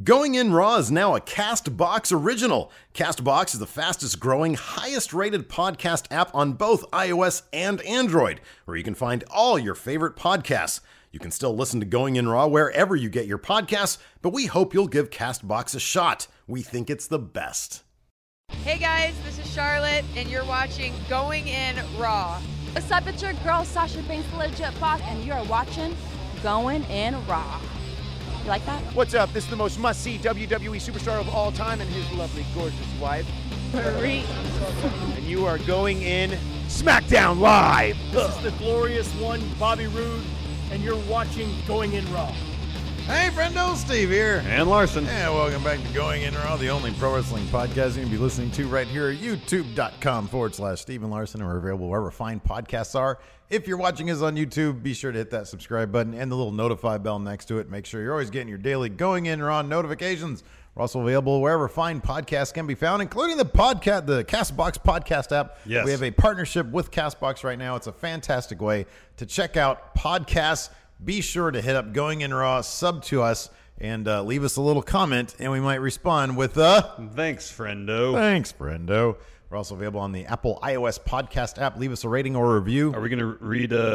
Going In Raw is now a CastBox original. CastBox is the fastest growing, highest rated podcast app on both iOS and Android, where you can find all your favorite podcasts. You can still listen to Going In Raw wherever you get your podcasts, but we hope you'll give CastBox a shot. We think it's the best. Hey guys, this is Charlotte, and you're watching Going In Raw. What's up, it's your girl Sasha Banks, the legit boss, and you're watching Going In Raw. You like that? What's up? This is the most must-see WWE superstar of all time and his lovely, gorgeous wife. Marie. And you are going in SmackDown Live. This is the glorious one, Bobby Roode, and you're watching Going In Raw. Hey, friendo, Steve here. And Larson. And welcome back to Going In Raw, the only pro wrestling podcast you're going to be listening to right here at youtube.com/Steven Larson. And we're available wherever fine podcasts are. If you're watching us on YouTube, be sure to hit that subscribe button and the little notify bell next to it. Make sure you're always getting your daily Going In Raw notifications. We're also available wherever fine podcasts can be found, including the CastBox podcast app. Yes. We have a partnership with CastBox right now. It's a fantastic way to check out podcasts. Be sure to hit up Going In Raw, sub to us, and leave us a little comment, and we might respond with Thanks, friendo. Thanks, friendo. We're also available on the Apple iOS podcast app. Leave us a rating or a review. Are we going to read a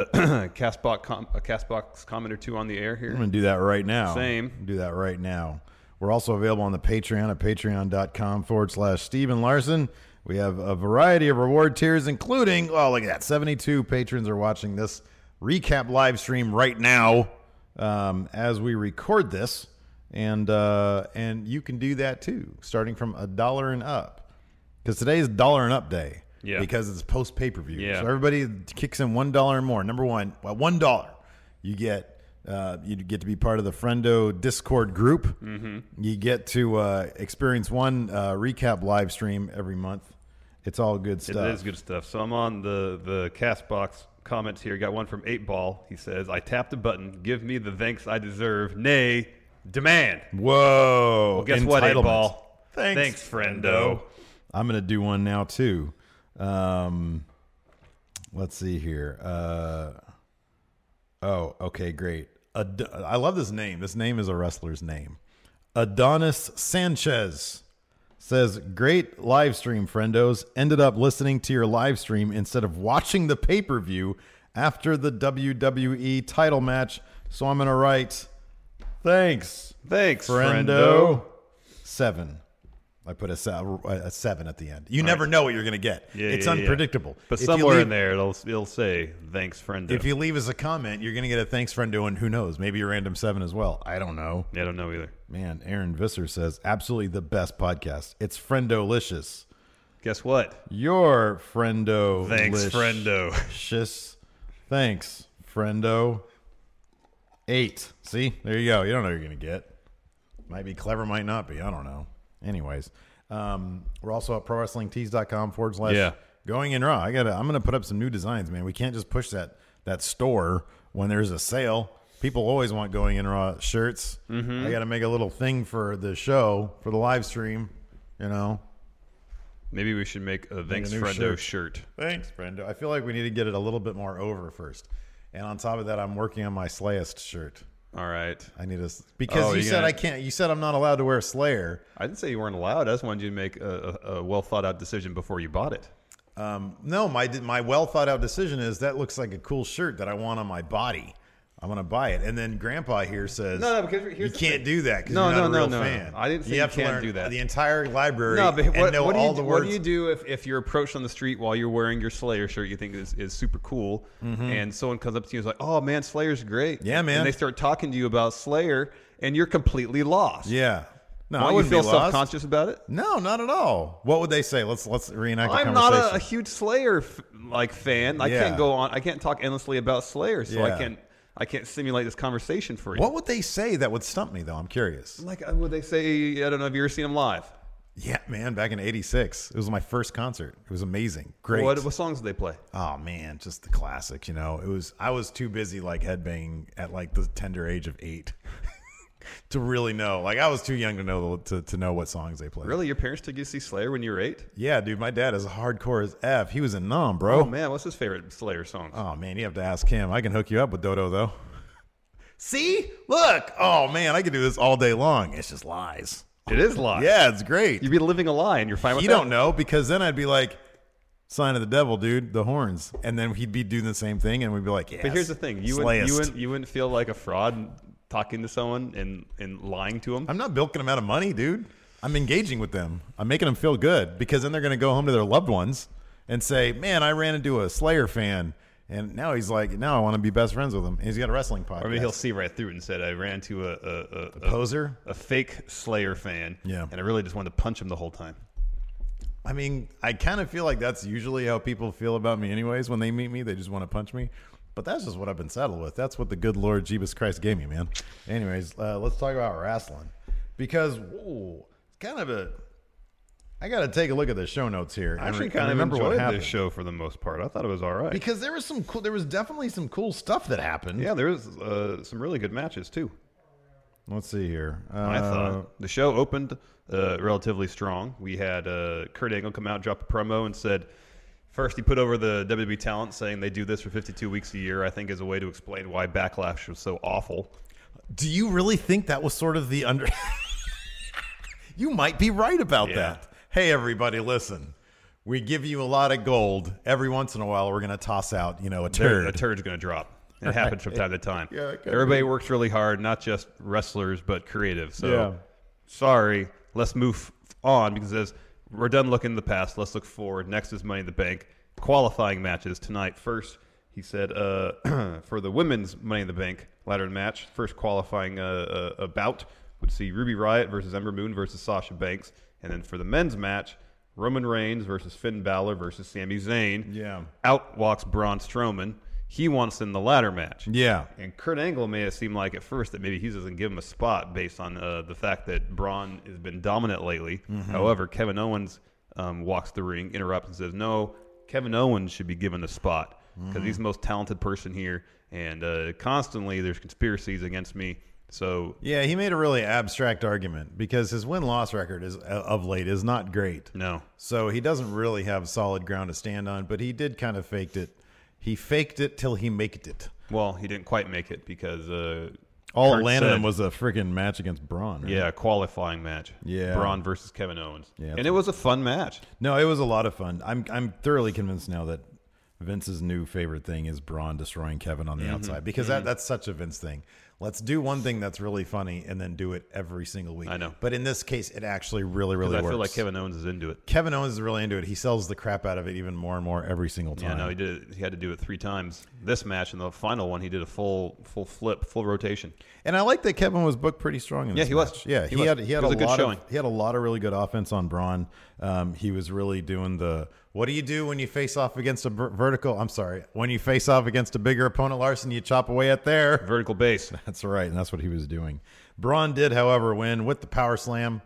CastBox comment or two on the air here? I'm going to do that right now. Same. Do that right now. We're also available on the Patreon at patreon.com/Steven Larson. We have a variety of reward tiers, including, oh, look at that, 72 patrons are watching this recap live stream right now as we record this. And you can do that too, starting from $1 and up. Because today is $1 and up day. Yeah. Because it's post pay-per-view. Yeah. So everybody kicks in $1 and more. Number one, $1. You get to be part of the Friendo Discord group. Mm-hmm. You get to experience one recap live stream every month. It's all good stuff. It is good stuff. So I'm on the CastBox comments here. Got one from 8Ball. He says, I tapped the button. Give me the thanks I deserve. Nay, demand. Whoa. Well, guess what, 8Ball? Thanks, friendo. I'm going to do one now, too. Let's see here. Okay, great. I love this name. This name is a wrestler's name. Adonis Sanchez says, great live stream, friendos. Ended up listening to your live stream instead of watching the pay-per-view after the WWE title match. So I'm going to write, thanks, friendo. 7. I put a 7 at the end. You never know what you're going to get. It's unpredictable. But somewhere in there, it'll say, thanks, friendo. If you leave us a comment, you're going to get a thanks, friendo, and who knows? Maybe a random 7 as well. I don't know. Yeah, I don't know either. Man, Aaron Visser says, absolutely the best podcast. It's Friendolicious. Guess what? Your Friendo. Thanks, friendo. Thanks, friendo. 8. See? There you go. You don't know what you're going to get. Might be clever, might not be. I don't know. Anyways, we're also at prowrestlingtees.com/ Going In Raw. I'm going to put up some new designs, man. We can't just push that store when there's a sale. People always want Going In Raw shirts. Mm-hmm. I got to make a little thing for the show, for the live stream, you know. Maybe we should make a Thanks, friendo shirt. Thanks, friendo. I feel like we need to get it a little bit more over first. And on top of that, I'm working on my Slayist shirt. All right. I need to, because you said I can't. You said I'm not allowed to wear Slayer. I didn't say you weren't allowed. I just wanted you to make a well thought out decision before you bought it. No, my well thought out decision is that looks like a cool shirt that I want on my body. I'm gonna buy it. And then Grandpa here says, no, because you can't do that because you're not a real fan. I didn't say you have to can't learn do that. The entire library. No, but and know all the words. What do you do if you're approached on the street while you're wearing your Slayer shirt you think is super cool, and someone comes up to you and is like, oh man, Slayer's great. Yeah, man. And they start talking to you about Slayer, and you're completely lost. Yeah. No, Why I you wouldn't feel be lost. self-conscious about it? No, not at all. What would they say? Let's reenact the I'm conversation. not a huge Slayer fan. I Yeah. can't go on. I can't talk endlessly about Slayer, so Yeah. I can't simulate this conversation for you. What would they say that would stump me, though? I'm curious. Like, would they say, I don't know, have you ever seen him live? Yeah, man, back in '86. It was my first concert. It was amazing. Great. What songs did they play? Oh, man, just the classics, you know. I was too busy, like, headbanging at, like, the tender age of 8 to really know. Like, I was too young to know to know what songs they played. Really? Your parents took you to see Slayer when you were 8? Yeah, dude, my dad is hardcore as F. He was in Numb, bro. Oh, man, what's his favorite Slayer songs? Oh, man, you have to ask him. I can hook you up with Dodo, though. See? Look. Oh, man, I could do this all day long. It's just lies. It is lies. Yeah, it's great. You'd be living a lie, and you're fine with You that. don't know, because then I'd be like, sign of the devil, dude, the horns. And then he'd be doing the same thing, and we'd be like, yes. But here's the thing: you wouldn't feel like a fraud talking to someone and lying to them. I'm not bilking them out of money, dude. I'm engaging with them. I'm making them feel good, because then they're going to go home to their loved ones and say, man, I ran into a Slayer fan. And now he's like, now I want to be best friends with him. And he's got a wrestling podcast. Or maybe he'll see right through it and said, I ran to a poser, a fake Slayer fan. Yeah. And I really just wanted to punch him the whole time. I mean, I kind of feel like that's usually how people feel about me anyways. When they meet me, they just want to punch me. But that's just what I've been saddled with. That's what the good Lord Jesus Christ gave me, man. Anyways, let's talk about wrestling. Because, it's kind of a... I got to take a look at the show notes here. I actually kind of enjoyed this show for the most part. I thought it was all right. Because there was definitely some cool stuff that happened. Yeah, there was some really good matches, too. Let's see here. I thought the show opened relatively strong. We had Kurt Angle come out, drop a promo, and said, first he put over the WWE talent, saying they do this for 52 weeks a year, I think as a way to explain why Backlash was so awful. Do you really think that was sort of the under... You might be right about that. Hey, everybody, listen. We give you a lot of gold. Every once in a while, we're going to toss out, a turd. A turd's going to drop. It happens from time to time. Yeah, everybody works really hard, not just wrestlers, but creative. So, yeah. Sorry, let's move on because as we're done looking in the past. Let's look forward. Next is Money in the Bank. Qualifying matches tonight. First, he said for the women's Money in the Bank ladder match, first qualifying bout would see Ruby Riott versus Ember Moon versus Sasha Banks. And then for the men's match, Roman Reigns versus Finn Balor versus Sami Zayn. Yeah. Out walks Braun Strowman. He wants in the ladder match. Yeah. And Kurt Angle may have seemed like at first that maybe he doesn't give him a spot based on the fact that Braun has been dominant lately. Mm-hmm. However, Kevin Owens walks the ring, interrupts, and says, no, Kevin Owens should be given a spot because he's the most talented person here. And constantly there's conspiracies against me. So yeah, he made a really abstract argument because his win-loss record of late is not great. No. So he doesn't really have solid ground to stand on, but he did kind of faked it. He faked it till he maked it. Well, he didn't quite make it because all Kurt it landed said, him was a freaking match against Braun. Right? Yeah, a qualifying match. Yeah. Braun versus Kevin Owens. Yeah, and it was a fun match. No, it was a lot of fun. I'm thoroughly convinced now that Vince's new favorite thing is Braun destroying Kevin on the outside because that's such a Vince thing. Let's do one thing that's really funny and then do it every single week. I know. But in this case, it actually really works. I feel like Kevin Owens is into it. Kevin Owens is really into it. He sells the crap out of it even more and more every single time. Yeah, no, he did. He had to do it 3 times. This match and the final one, he did a full flip, full rotation. And I like that Kevin was booked pretty strong in this he match. was. Yeah, He was. He had It was a a good lot showing. he had a lot of really good offense on Braun. He was really doing the what do you do when you face off against a vertical? I'm sorry, when you face off against a bigger opponent, Larson, you chop away at there. Vertical base. That's right, and that's what he was doing. Braun did, however, win with the power slam.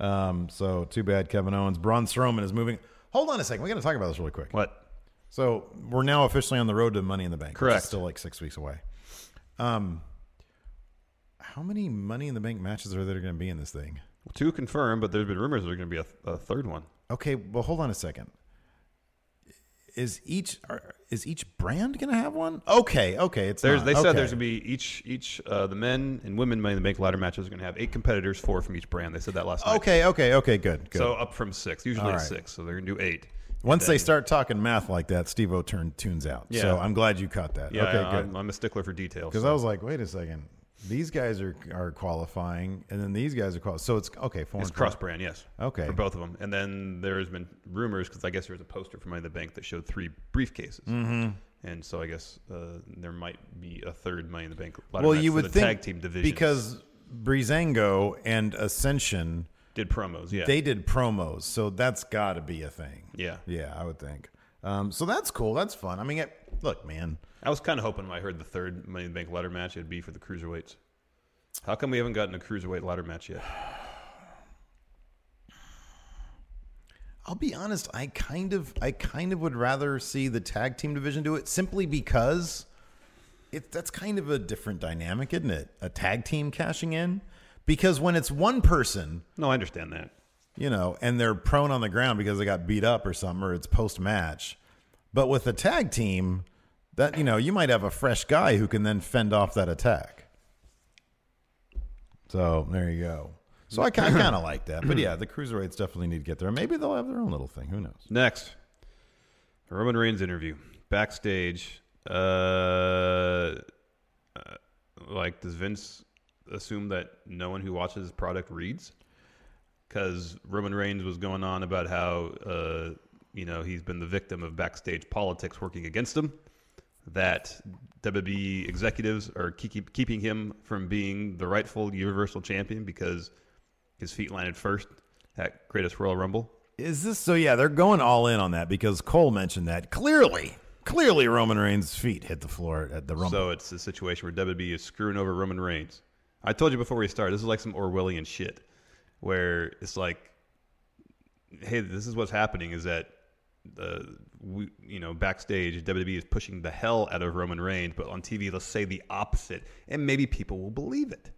So too bad, Kevin Owens. Braun Strowman is moving. Hold on a second. We got to talk about this really quick. What? So we're now officially on the road to Money in the Bank. Correct. Which is still like 6 weeks away. How many Money in the Bank matches are there going to be in this thing? 2 confirmed, but there's been rumors there's going to be a third one. Okay, well, hold on a second. Is each brand going to have one? Okay, it's They not. said Okay. there's going to be each the men and women Money in the Bank ladder matches are going to have 8 competitors, 4 from each brand. They said that last night. Okay, good. So up from 6. Usually All it's right. 6, so they're going to do 8. Once they start talking math like that, Steve-O tunes out. Yeah. So I'm glad you caught that. Yeah, okay, good. I'm a stickler for details. Because I was like, wait a second. These guys are qualifying, and then these guys are qualifying. So it's, okay, 4 It's and 4. cross-brand, yes. Okay. For both of them. And then there's been rumors, because I guess there was a poster for Money in the Bank that showed 3 briefcases. Mm-hmm. And so I guess there might be a third Money in the Bank ladder match you for would the think tag team division. because Breezango and Ascension did promos, yeah. they did promos, so that's got to be a thing. Yeah. Yeah, I would think. So that's cool. That's fun. I mean, look, man. I was kind of hoping when I heard the third Money in the Bank ladder match, it'd be for the cruiserweights. How come we haven't gotten a cruiserweight ladder match yet? I'll be honest. I kind of would rather see the tag team division do it simply because that's kind of a different dynamic, isn't it? A tag team cashing in, because when it's one person, No, I understand that. and they're prone on the ground because they got beat up or something, or it's post match. But with a tag team, that you might have a fresh guy who can then fend off that attack. So there you go. So I kind of like that. But yeah, the cruiserweights definitely need to get there. Maybe they'll have their own little thing. Who knows? Next, Roman Reigns interview backstage. Does Vince assume that no one who watches his product reads? Because Roman Reigns was going on about how he's been the victim of backstage politics working against him. That WWE executives are keeping him from being the rightful Universal Champion because his feet landed first at Greatest Royal Rumble. Is this so? Yeah, they're going all in on that because Cole mentioned that clearly Roman Reigns' feet hit the floor at the Rumble. So it's a situation where WWE is screwing over Roman Reigns. I told you before we started, this is like some Orwellian shit where it's like, hey, this is what's happening is that backstage WWE is pushing the hell out of Roman Reigns, but on TV let's say the opposite, and maybe people will believe it.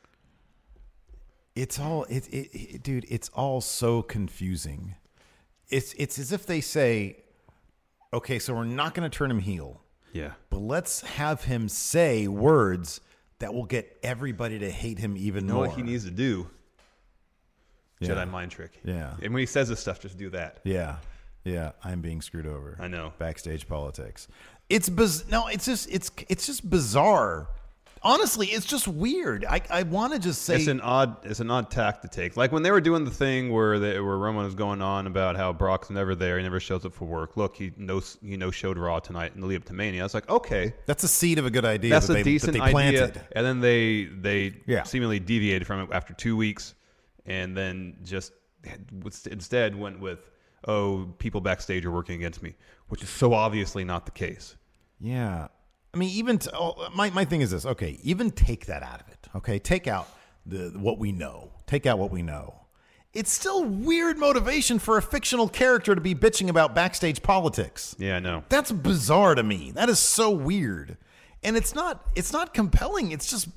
It's all dude. It's all so confusing. It's as if they say, okay, so we're not going to turn him heel. Yeah, but let's have him say words that will get everybody to hate him even more. What he needs to do. Yeah. Jedi mind trick. Yeah, and when he says this stuff, just do that. Yeah. Yeah, I'm being screwed over. I know. Backstage politics. It's just bizarre. Honestly, it's just weird. I want to just say it's an odd tack to take. Like when they were doing the thing where Roman was going on about how Brock's never there, he never shows up for work. Look, he showed Raw tonight in the lead up to Mania. I was like, okay, that's a seed of a good idea. That's a decent idea. And then they yeah. seemingly deviated from it after 2 weeks, and then just instead went with, oh, people backstage are working against me, which is so obviously not the case. Yeah. I mean, even my thing is this. Okay, even take that out of it. Okay, take out what we know. Take out what we know. It's still weird motivation for a fictional character to be bitching about backstage politics. Yeah, I know. That's bizarre to me. That is so weird. And it's not compelling. It's just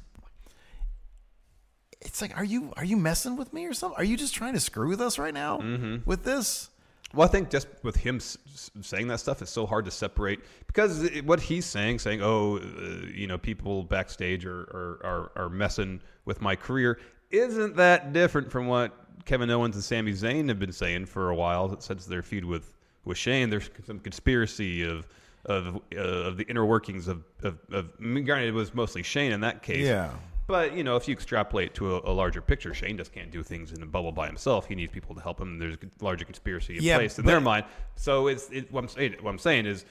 like, are you messing with me or something? Are you just trying to screw with us right now with this? Well, I think just with him saying that stuff, it's so hard to separate because what he's saying, people backstage are messing with my career, isn't that different from what Kevin Owens and Sami Zayn have been saying for a while since their feud with Shane. There's some conspiracy of the inner workings of granted, it was mostly Shane in that case. Yeah. But, if you extrapolate to a larger picture, Shane just can't do things in a bubble by himself. He needs people to help him. There's a larger conspiracy in place in their mind. So what I'm saying is,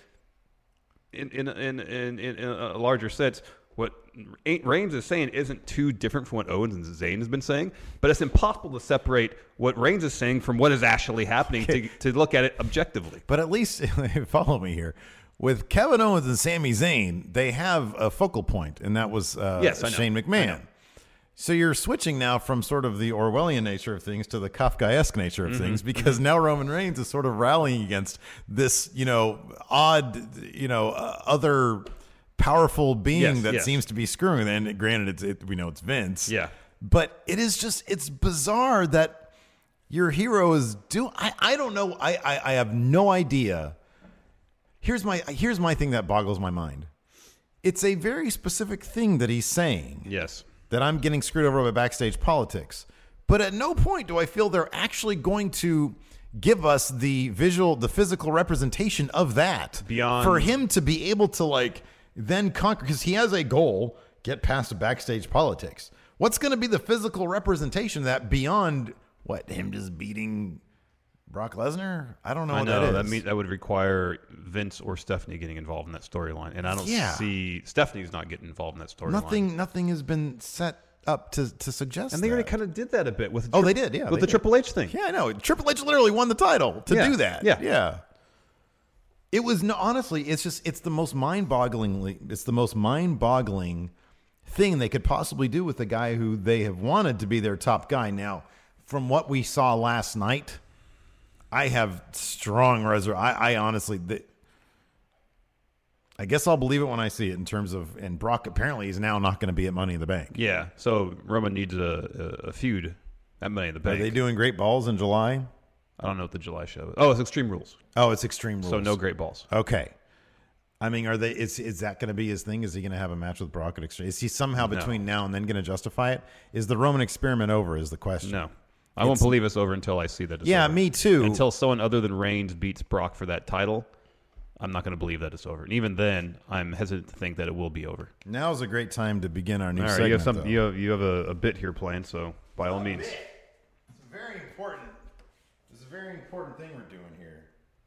in a larger sense, what Reigns is saying isn't too different from what Owens and Zayn has been saying, but it's impossible to separate what Reigns is saying from what is actually happening to look at it objectively. But at least, follow me here. With Kevin Owens and Sami Zayn, they have a focal point, and that was Shane McMahon. So you're switching now from sort of the Orwellian nature of things to the Kafkaesque nature of things, because now Roman Reigns is sort of rallying against this, odd, other powerful being that seems to be screwing. And granted, we know it's Vince. Yeah. But it's bizarre that your hero is doing. I don't know. I have no idea. Here's my thing that boggles my mind. It's a very specific thing that he's saying. Yes. That I'm getting screwed over by backstage politics. But at no point do I feel they're actually going to give us the physical representation of that. Beyond. For him to be able to then conquer, because he has a goal, get past the backstage politics. What's going to be the physical representation of that beyond him just beating Brock Lesnar? I don't know what that is. That would require Vince or Stephanie getting involved in that storyline, and I don't see Stephanie's not getting involved in that storyline. Nothing has been set up to suggest. And they already kind of did that a bit with. They did, yeah, with the Triple H thing. Yeah, I know. Triple H literally won the title to do that. Yeah. It was honestly, it's the most mind-boggling thing they could possibly do with the guy who they have wanted to be their top guy. Now, from what we saw last night, I have strong I honestly, I guess I'll believe it when I see it in terms of, and Brock apparently is now not going to be at Money in the Bank. Yeah, so Roman needs a feud at Money in the Bank. Are they doing Great Balls in July? I don't know what the July show is. Oh, it's Extreme Rules. Oh, it's Extreme Rules. So no Great Balls. Okay. I mean, are they? Is that going to be his thing? Is he going to have a match with Brock at Extreme? Is he somehow between now and then going to justify it? Is the Roman experiment over? Is the question? No. I won't believe it's over until I see that it's over. Me too. Until someone other than Reigns beats Brock for that title, I'm not going to believe that it's over. And even then, I'm hesitant to think that it will be over. Now is a great time to begin our new All right, segment. you have a bit here planned, so by all means. It's very important. It's a very important thing we're doing here.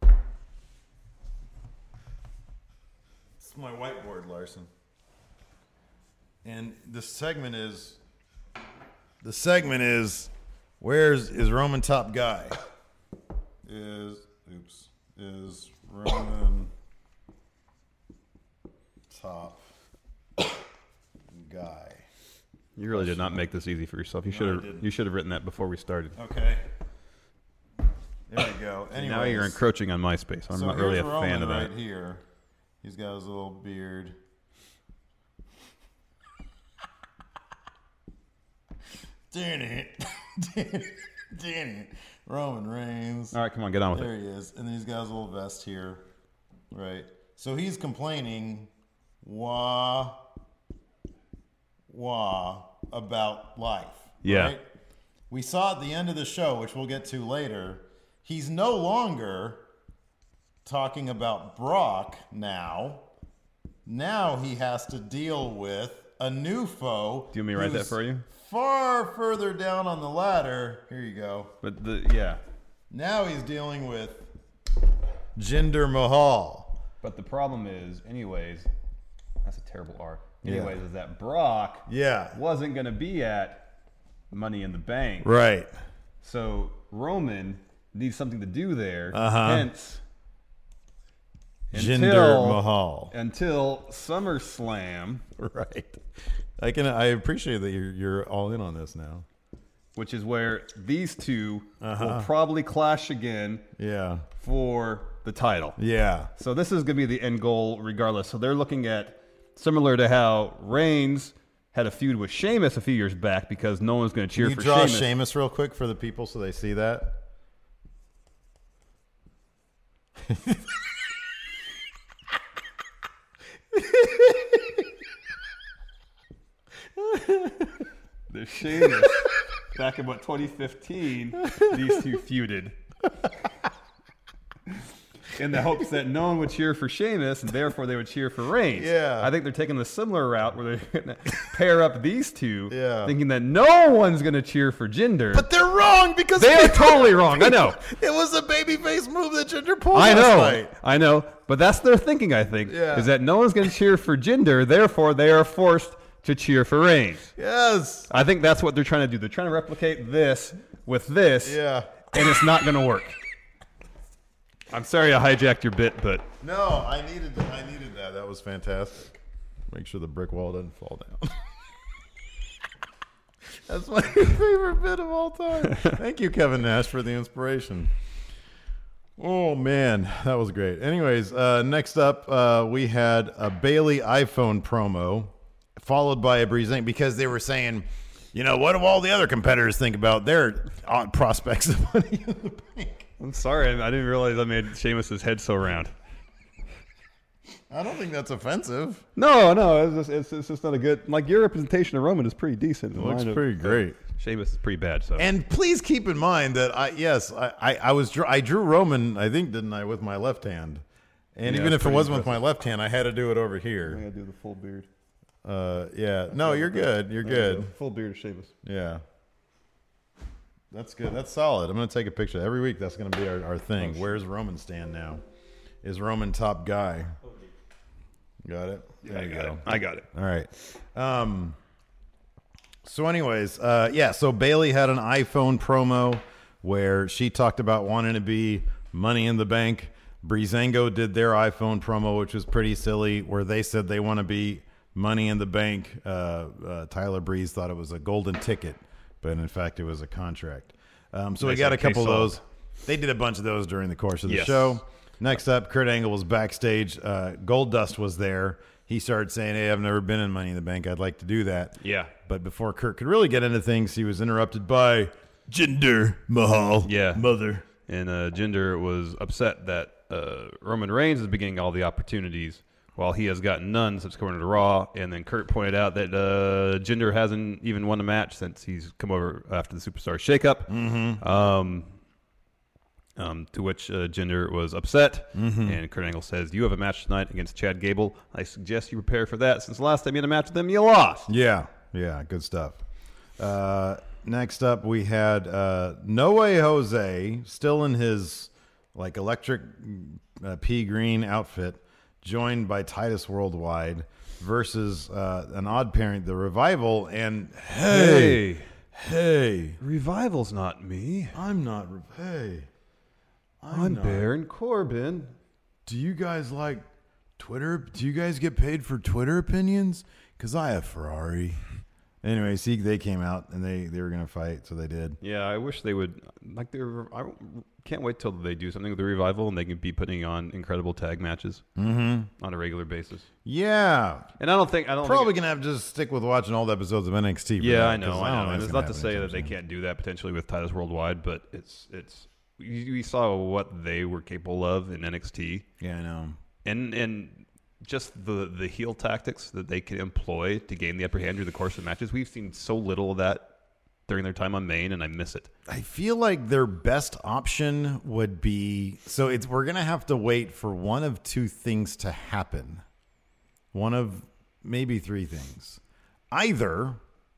It's my whiteboard, Larson. And the segment is is Roman top guy? Is Roman top guy? You really did not make this easy for yourself. You should have written that before we started. Okay. There we go. Anyways, now you're encroaching on my space. I'm not really a Roman fan of that. Right here. He's got his little beard. Damn it. Roman Reigns. All right, come on, get on with There it. he is. And then he's got his little vest here. Right. So he's complaining about life. Yeah. Right? We saw at the end of the show, which we'll get to later, he's no longer talking about Brock now. Now he has to deal with a new foe. Do you want me to write that for you? Far further down on the ladder. Here you go. But Now he's dealing with Jinder Mahal. But the problem is, anyways, that's a terrible R. Yeah. Anyways, is that Brock wasn't going to be at Money in the Bank. Right. So Roman needs something to do there. Hence, Jinder Mahal. Until SummerSlam. Right. I appreciate that you're all in on this now. Which is where these two will probably clash again. Yeah. For the title. Yeah. So this is going to be the end goal regardless. So they're looking at similar to how Reigns had a feud with Sheamus a few years back because no one's going to cheer for Sheamus. Can you draw Sheamus real quick for the people so they see that? There's Sheamus. Back in, 2015, these two feuded. In the hopes that no one would cheer for Sheamus, and therefore they would cheer for Reigns. Yeah. I think they're taking the similar route where they're going to pair up these two, Yeah. thinking that no one's going to cheer for Jinder. But they're wrong because they are totally wrong. I know. It was a babyface move that Jinder pulled I last know. night. I know. But that's their thinking, I think, Yeah. is that no one's going to cheer for Jinder, therefore they are forced to cheer for Reigns. Yes. I think that's what they're trying to do. They're trying to replicate this with this, Yeah. and it's not going to work. I'm sorry I hijacked your bit, but No, I needed that. That was fantastic. Make sure the brick wall doesn't fall down. That's my favorite bit of all time. Thank you, Kevin Nash, for the inspiration. Oh, man, that was great. Anyways, next up, we had a Bayley iPhone promo, followed by a Breezango, because they were saying, what do all the other competitors think about their prospects of Money in the Bank? I'm sorry. I didn't realize I made Sheamus's head so round. I don't think that's offensive. No, it's just not a good. Like, your representation of Roman is pretty decent. It looks pretty great. Sheamus is pretty bad. So, and please keep in mind that I drew Roman. I think didn't I with my left hand, and even if it wasn't with my left hand, I had to do it over here. I gotta do the full beard. Yeah. No, you're good. You're good. Full beard of Sheamus. Yeah. That's good. That's solid. I'm going to take a picture. Every week, that's going to be our thing. Where's Roman stand now? Is Roman top guy? Got it? There you go. I got it. All right. So anyways, so Bayley had an iPhone promo where she talked about wanting to be Money in the Bank. Breezango did their iPhone promo, which was pretty silly, where they said they want to be Money in the Bank. Tyler Breeze thought it was a golden ticket, but in fact, it was a contract. So we got a couple of those. They did a bunch of those during the course of the show. Next up, Kurt Angle was backstage. Goldust was there. He started saying, hey, I've never been in Money in the Bank. I'd like to do that. Yeah. But before Kurt could really get into things, he was interrupted by Jinder Mahal. Yeah. Mother. And Jinder was upset that Roman Reigns is beginning all the opportunities while he has gotten none since coming to Raw. And then Kurt pointed out that Jinder hasn't even won a match since he's come over after the Superstar Shakeup. To which Jinder was upset. And Kurt Angle says, "You have a match tonight against Chad Gable. I suggest you prepare for that, since the last time you had a match with them, you lost." Yeah, good stuff. Next up, we had No Way Jose, still in his like electric pea green outfit, joined by Titus Worldwide versus an odd pairing, The Revival. And hey, Revival's not me. I'm not. I'm Baron Corbin. Do you guys like Twitter? Do you guys get paid for Twitter opinions? Because I have Ferrari. Anyway, see, they came out and they were going to fight, so they did. Yeah, I wish they would. I can't wait till they do something with the Revival and they can be putting on incredible tag matches on a regular basis. Yeah. And I don't think probably going to have to just stick with watching all the episodes of NXT. Yeah, I know. And it's not to say that they can't do that potentially with Titus Worldwide, but we saw what they were capable of in NXT. Yeah, I know. And just the heel tactics that they can employ to gain the upper hand during the course of matches. We've seen so little of that during their time on Main, and I miss it. I feel like their best option would be we're going to have to wait for one of two things to happen. One of maybe three things. Either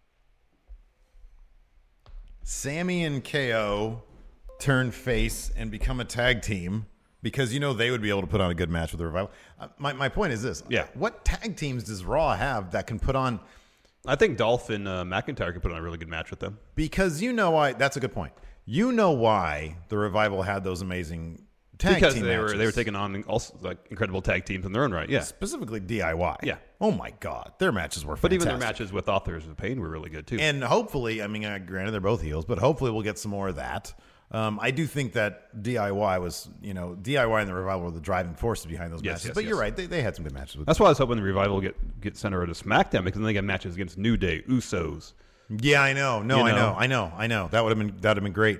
Sammy and KO turn face and become a tag team, because they would be able to put on a good match with the Revival. My point is this. Yeah. What tag teams does Raw have that can put on? I think Dolph and McIntyre could put on a really good match with them. Because why? That's a good point. Why the Revival had those amazing tag team matches. They were taking on also like incredible tag teams in their own right. Yeah. Specifically DIY. Yeah. Oh my God, their matches were fantastic. But even their matches with Authors of Pain were really good too. And hopefully, granted they're both heels, but hopefully we'll get some more of that. I do think that DIY was, DIY and the Revival were the driving forces behind those matches. But you're right, they had some good matches with That's why I was hoping the Revival get sent over to SmackDown, because then they get matches against New Day, Usos. Yeah, I know. I know. That would have been great.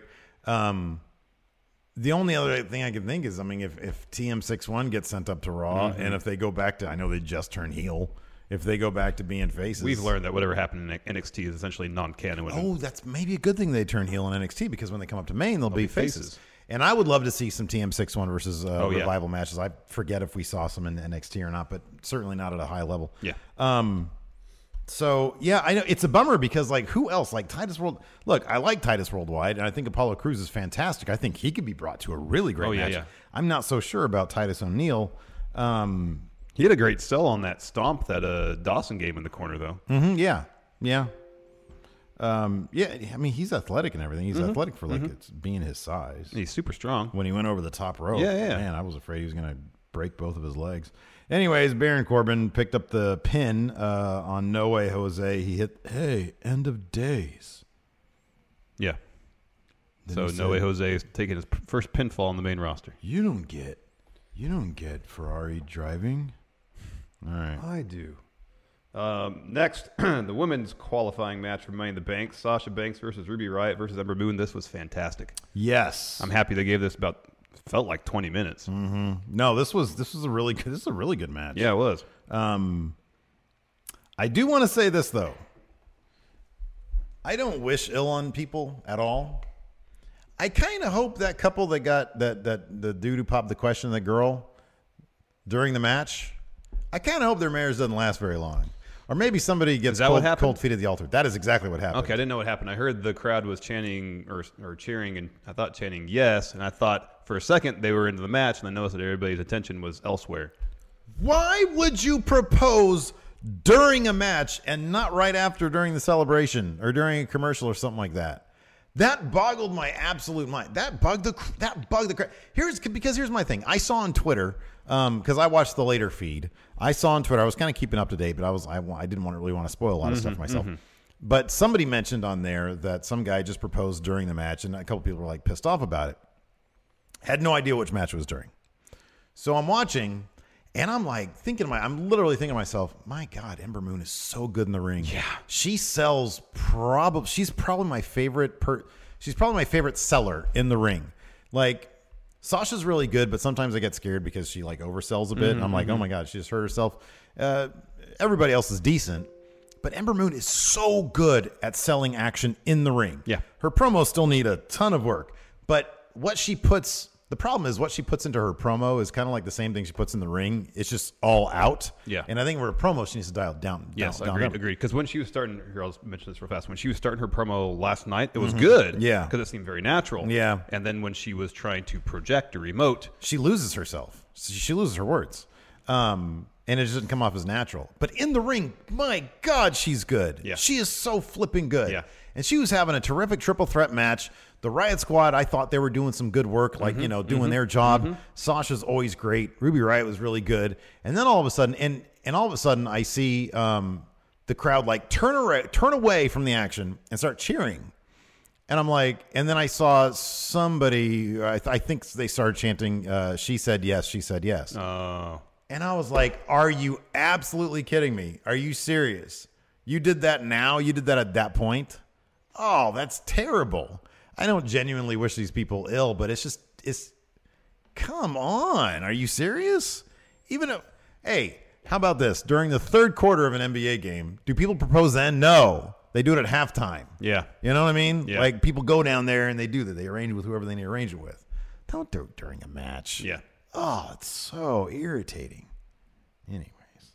The only other thing I can think is, if TM61 gets sent up to Raw, and if they go back to, I know they just turned heel. If they go back to being faces. We've learned that whatever happened in NXT is essentially non-canon. Oh, that's maybe a good thing they turn heel in NXT, because when they come up to Main, they'll be faces. And I would love to see some TM61 versus Revival matches. I forget if we saw some in NXT or not, but certainly not at a high level. Yeah. So, yeah, I know it's a bummer, because, who else? Titus World. Look, I like Titus Worldwide, and I think Apollo Crews is fantastic. I think he could be brought to a really great match. Yeah. I'm not so sure about Titus O'Neil. He had a great sell on that stomp that Dawson gave in the corner, though. Mm-hmm, yeah. He's athletic and everything. He's athletic for it's being his size. He's super strong. When he went over the top rope, yeah. Man, I was afraid he was going to break both of his legs. Anyways, Baron Corbin picked up the pin on No Way Jose. He hit, end of days. Yeah. So No Way Jose is taking his first pinfall on the main roster. You don't get Ferrari driving. All right. I do. Next, the women's qualifying match for Money in the Bank. Sasha Banks versus Ruby Riott versus Ember Moon. This was fantastic. Yes. I'm happy they gave this felt like 20 minutes. Mm-hmm. No, this is a really good match. Yeah, it was. I do want to say this, though. I don't wish ill on people at all. I kind of hope that couple that got that the dude who popped the question, the girl, during the match, I kind of hope their marriage doesn't last very long. Or maybe somebody gets cold feet at the altar. That is exactly what happened. Okay, I didn't know what happened. I heard the crowd was chanting or cheering, and I thought chanting yes, and I thought for a second they were into the match, and I noticed that everybody's attention was elsewhere. Why would you propose during a match and not right after during the celebration or during a commercial or something like that? That boggled my absolute mind. That bugged the crowd. Here's my thing. I saw on Twitter, because I watched the later feed. I saw on Twitter. I was kind of keeping up to date, but I didn't really want to spoil a lot of stuff for myself. But somebody mentioned on there that some guy just proposed during the match, and a couple people were pissed off about it. Had no idea which match it was during. So I'm watching, and I'm literally thinking to myself, my God, Ember Moon is so good in the ring. Yeah. She sells she's probably my favorite seller in the ring. Sasha's really good, but sometimes I get scared because she like oversells a bit. And I'm like, oh my God, she just hurt herself. Everybody else is decent, but Ember Moon is so good at selling action in the ring. Yeah. Her promos still need a ton of work, but the problem is what she puts into her promo is kind of like the same thing she puts in the ring. It's just all out. Yeah. And I think for a promo, she needs to dial it down. Yes, down, agreed. Because when she was starting, here I'll mention this real fast. When she was starting her promo last night, it was good. Yeah. Because it seemed very natural. Yeah. And then when she was trying to project or emote, she loses herself. She loses her words. And it just doesn't come off as natural. But in the ring, my God, she's good. Yeah. She is so flipping good. Yeah. And she was having a terrific triple threat match. The Riot Squad, I thought they were doing some good work, like, doing their job. Sasha's always great. Ruby Riot was really good. And then all of a sudden, I see the crowd like turn away from the action and start cheering. And I'm like, and then I saw somebody, I think they started chanting, she said yes, she said yes. oh, And I was like, are you absolutely kidding me? Are you serious? You did that now? You did that at that point? Oh, that's terrible. I don't genuinely wish these people ill, but it's come on. Are you serious? Hey, how about this? During the third quarter of an NBA game, do people propose then? No. They do it at halftime. yeah. You know what I mean? Yeah. Like people go down there and they do that. They arrange with whoever they need to arrange it with. Don't do it during a match. Yeah. Oh, it's so irritating. Anyways.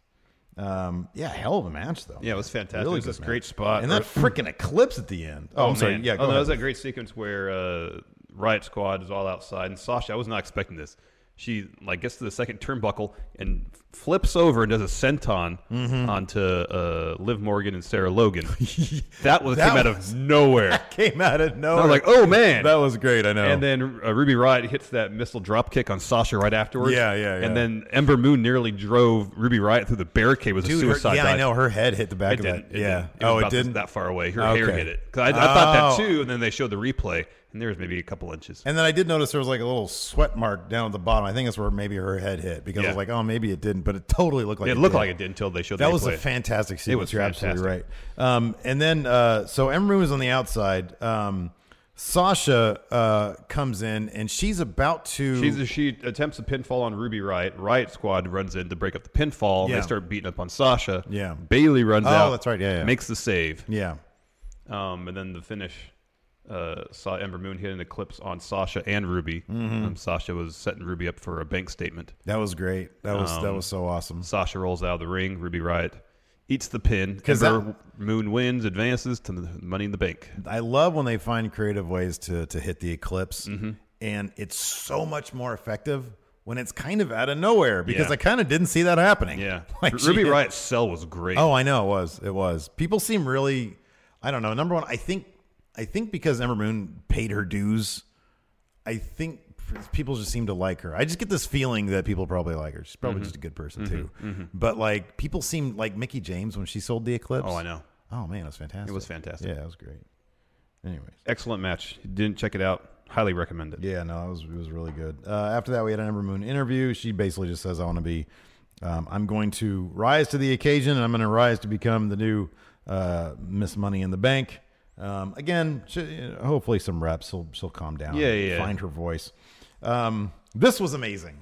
Hell of a match, though. Yeah, it was fantastic. Really It was good a great match. spot. And that freaking eclipse at the end. Oh, I'm sorry. man. Yeah, go That ahead. was a great sequence where Riot Squad is all outside, and Sasha, I was not expecting this. She gets to the second turnbuckle and flips over and does a senton onto Liv Morgan and Sarah Logan. Came out of nowhere. Came out of nowhere. I was like, oh man, that was great. I know. And then Ruby Riott hits that missile drop kick on Sasha right afterwards. Yeah. And then Ember Moon nearly drove Ruby Riott through the barricade with a suicide dive. I know. Her head hit the back of that. It didn't that far away. Her hair hit it. 'Cause I thought that too, and then they showed the replay, and there was maybe a couple inches. And then I did notice there was like a little sweat mark down at the bottom. I think that's where maybe her head hit because I was like, oh, maybe it didn't, but it totally looked like it looked like it did until they showed the replay. That was a fantastic sequence. It was You're fantastic. absolutely right. And then, so Ember Moon is on the outside. Sasha comes in, and she's about to... She attempts a pinfall on Ruby Riott. Riot Squad runs in to break up the pinfall. Yeah. They start beating up on Sasha. Yeah. Bailey runs out. Oh, that's right. Yeah. Makes the save. Yeah. And then the finish saw Ember Moon hit an eclipse on Sasha and Ruby. Sasha was setting Ruby up for a bank statement. That was great. That was so awesome. Sasha rolls out of the ring. Ruby Riott eats the pin. 'Cause Ember Moon wins, advances to the Money in the Bank. I love when they find creative ways to hit the eclipse, and it's so much more effective when it's kind of out of nowhere because Yeah. I kind of didn't see that happening. Yeah. Like Ruby Riott's sell was great. Oh, I know it was. People seem really, I don't know. Number one, I think because Ember Moon paid her dues, I think people just seem to like her. I just get this feeling that people probably like her. She's probably just a good person too. But like people seem like Mickie James when she sold the Eclipse. Oh, I know. Oh man, it was fantastic. It was fantastic. Yeah, it was great. Anyways. Excellent match. Didn't check it out. Highly recommend it. Yeah, no, it was really good. After that, we had an Ember Moon interview. She basically just says, I'm going to rise to the occasion, and I'm going to rise to become the new Miss Money in the Bank. Again, hopefully some reps. She'll calm down. Yeah. Find her voice. This was amazing.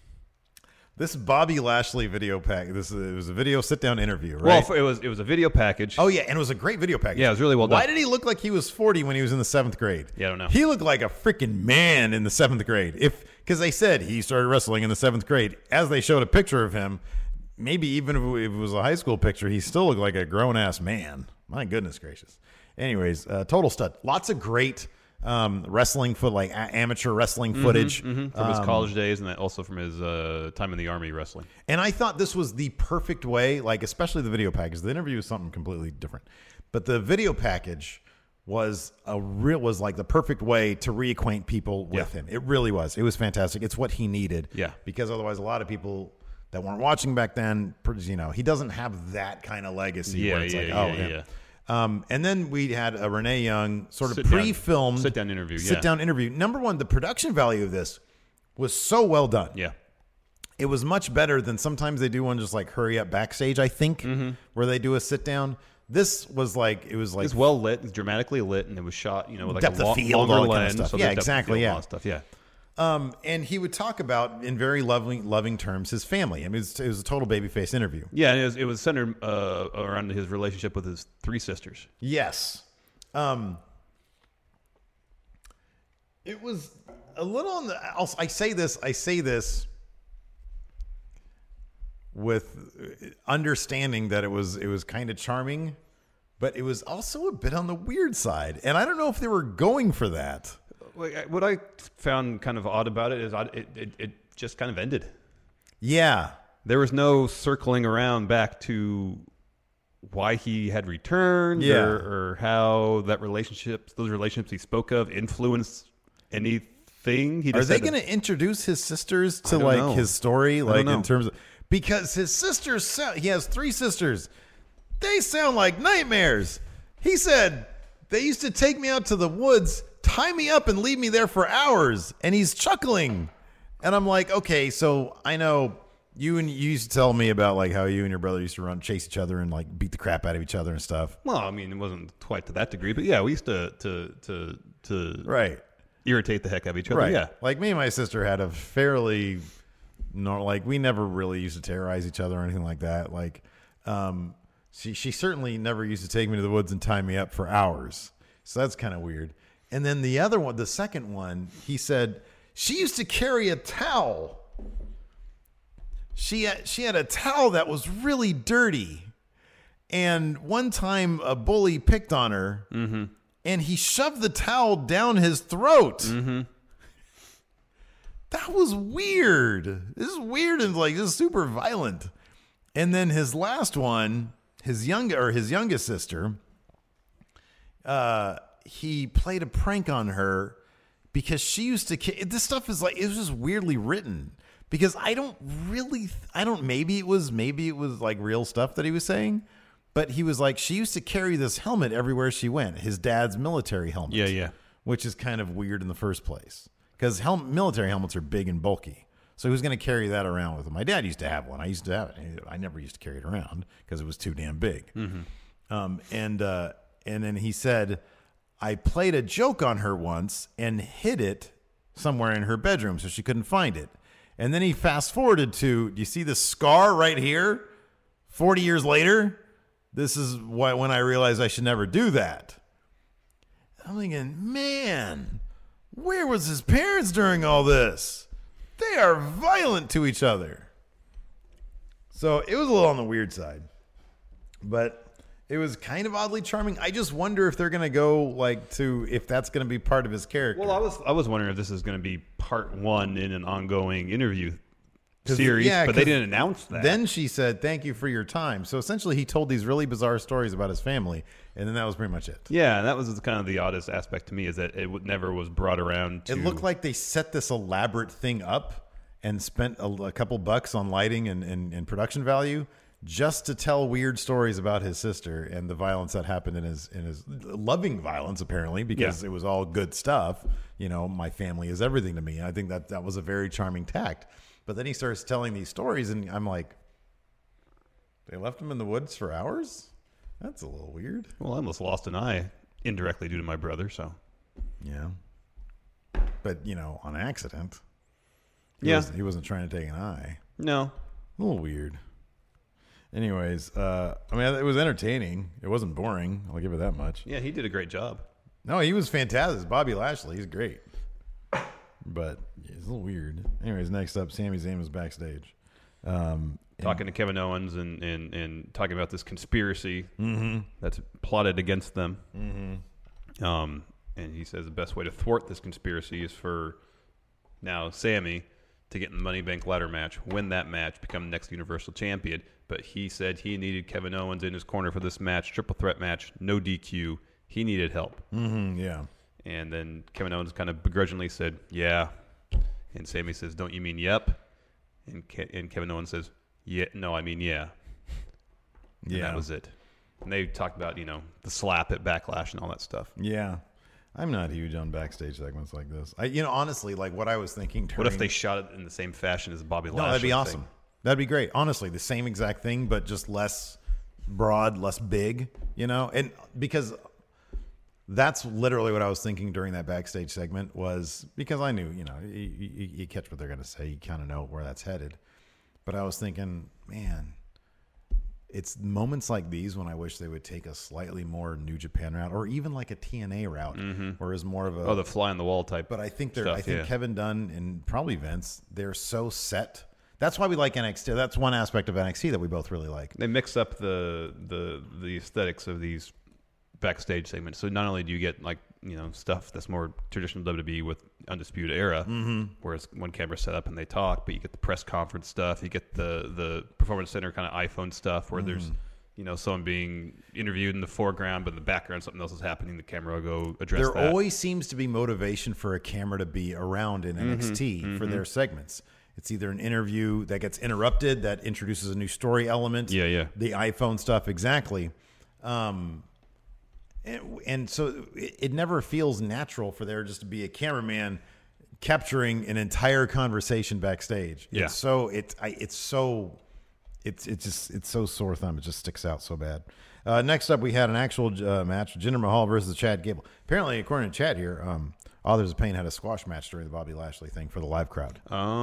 This Bobby Lashley video pack. It was a video sit-down interview, right? Well, it was a video package. Oh, yeah, and it was a great video package. Yeah, it was really well done. Why did he look like he was 40 when he was in the 7th grade? Yeah, I don't know. He looked like a freaking man in the 7th grade. Because they said he started wrestling in the 7th grade. As they showed a picture of him, maybe even if it was a high school picture, he still looked like a grown-ass man. My goodness gracious. Anyways, total stud. Lots of great wrestling amateur wrestling footage. From his college days and then also from his time in the Army wrestling. And I thought this was the perfect way, like especially the video package. The interview was something completely different, but the video package was like the perfect way to reacquaint people with him. It really was. It was fantastic. It's what he needed. Yeah. Because otherwise, a lot of people that weren't watching back then, he doesn't have that kind of legacy. Where it's Yeah. And then we had a Renee Young sort of Sit-down. pre-filmed Sit-down interview, Sit-down interview. Number one, the production value of this was so well done. Yeah. It was much better than sometimes they do one just like hurry up backstage, I think, where they do a sit-down. This was like, it was well lit, it's dramatically lit, and it was shot, with like depth a of field, longer all that kind of lens. stuff. So Yeah, the depth of exactly, field, yeah. all that stuff. Yeah. And he would talk about, in very loving terms, his family. I mean, it was a total babyface interview. Yeah, it was centered around his relationship with his 3 sisters. Yes. It was a little on the. I say this with understanding that it was kind of charming, but it was also a bit on the weird side, and I don't know if they were going for that. What I found kind of odd about it is it just kind of ended. Yeah. There was no circling around back to why he had returned or how those relationships he spoke of influenced anything. Are they going to introduce his sisters to his story? Like in terms of, because his sisters, he has 3 sisters. They sound like nightmares. He said they used to take me out to the woods, tie me up and leave me there for hours. And he's chuckling. And I'm like, okay, so I know you used to tell me about like how you and your brother used to chase each other and like beat the crap out of each other and stuff. Well, I mean, it wasn't quite to that degree, but yeah, we used to right. irritate the heck out of each other. Right. Yeah. Like me and my sister had a fairly like we never really used to terrorize each other or anything like that. Like she certainly never used to take me to the woods and tie me up for hours. So that's kind of weird. And then the other one, the second one, he said she used to carry a towel. She had a towel that was really dirty. And one time a bully picked on her and he shoved the towel down his throat. That was weird. This is weird and like this is super violent. And then his last one, his youngest sister, he played a prank on her because she used to. This stuff is like it was just weirdly written because maybe it was like real stuff that he was saying, but he was like she used to carry this helmet everywhere she went. His dad's military helmet. Yeah. Which is kind of weird in the first place. Because military helmets are big and bulky. So he was going to carry that around with him. My dad used to have one. I used to have it. I never used to carry it around because it was too damn big. And then he said, I played a joke on her once and hid it somewhere in her bedroom so she couldn't find it. And then he fast forwarded to, do you see the scar right here? 40 years later? This is when I realized I should never do that. I'm thinking, man, where was his parents during all this? They are violent to each other. So it was a little on the weird side. But it was kind of oddly charming. I just wonder if they're going to go if that's going to be part of his character. Well, I was wondering if this is going to be part 1 in an ongoing interview series, but they didn't announce that. Then she said, thank you for your time. So essentially he told these really bizarre stories about his family, and then that was pretty much it. Yeah, and that was kind of the oddest aspect to me is that it never was brought around to... It looked like they set this elaborate thing up and spent a couple bucks on lighting and production value just to tell weird stories about his sister and the violence that happened in his loving violence, apparently, because it was all good stuff. You know, my family is everything to me. I think that was a very charming tact. But then he starts telling these stories, and I'm like, they left him in the woods for hours? That's a little weird. Well, I almost lost an eye indirectly due to my brother, so. Yeah. But, on accident. He wasn't trying to take an eye. No. A little weird. Anyways, it was entertaining. It wasn't boring. I'll give it that much. Yeah, he did a great job. No, he was fantastic. Bobby Lashley, he's great. But it's a little weird. Anyways, next up, Sami Zayn was backstage. Talking to Kevin Owens and talking about this conspiracy that's plotted against them. And he says the best way to thwart this conspiracy is for now Sami to get in the Money Bank ladder match, win that match, become the next Universal Champion. But he said he needed Kevin Owens in his corner for this match, triple threat match, no DQ. He needed help. Yeah. And then Kevin Owens kind of begrudgingly said, yeah. And Sami says, don't you mean yep? And Kevin Owens says, yeah, no, I mean yeah. And that was it. And they talked about, the slap at Backlash and all that stuff. Yeah. I'm not huge on backstage segments like this. Honestly, like what I was thinking. What if they shot it in the same fashion as Bobby Lashley? No, that'd be awesome. That'd be great. Honestly, the same exact thing, but just less broad, less big, And because That's literally what I was thinking during that backstage segment, was because I knew, you catch what they're going to say. You kind of know where that's headed. But I was thinking, man, it's moments like these when I wish they would take a slightly more New Japan route, or even like a TNA route, where it's more of a the fly on the wall type. But I think stuff, Kevin Dunn and probably Vince, they're so set. That's why we like NXT. That's one aspect of NXT that we both really like. They mix up the aesthetics of these backstage segments. So not only do you get stuff that's more traditional WWE with Undisputed Era, where it's one camera set up and they talk, but you get the press conference stuff. You get the Performance Center kind of iPhone stuff where there's someone being interviewed in the foreground, but in the background something else is happening. The camera will go address that. There always seems to be motivation for a camera to be around in NXT for their segments. It's either an interview that gets interrupted that introduces a new story element. The iPhone stuff, exactly. And so it never feels natural for there just to be a cameraman capturing an entire conversation backstage. Yeah. It's so sore thumb. It just sticks out so bad. Next up, we had an actual match: Jinder Mahal versus Chad Gable. Apparently, according to Chad here, Authors of Pain had a squash match during the Bobby Lashley thing for the live crowd.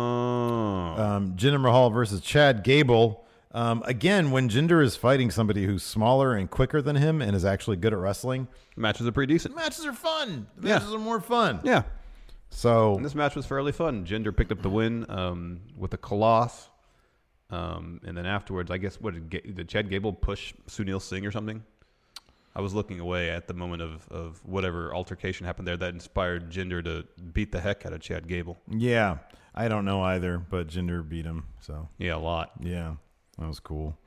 Jinder Mahal versus Chad Gable. Again, when Jinder is fighting somebody who's smaller and quicker than him and is actually good at wrestling, matches are pretty decent. Matches are fun. Matches are more fun. Yeah. So and this match was fairly fun. Jinder picked up the win with a Koloss. And then afterwards, I guess, did Chad Gable push Sunil Singh or something? I was looking away at the moment of whatever altercation happened there that inspired Jinder to beat the heck out of Chad Gable. Yeah. I don't know either, but Jinder beat him. So yeah, a lot. Yeah. That was cool.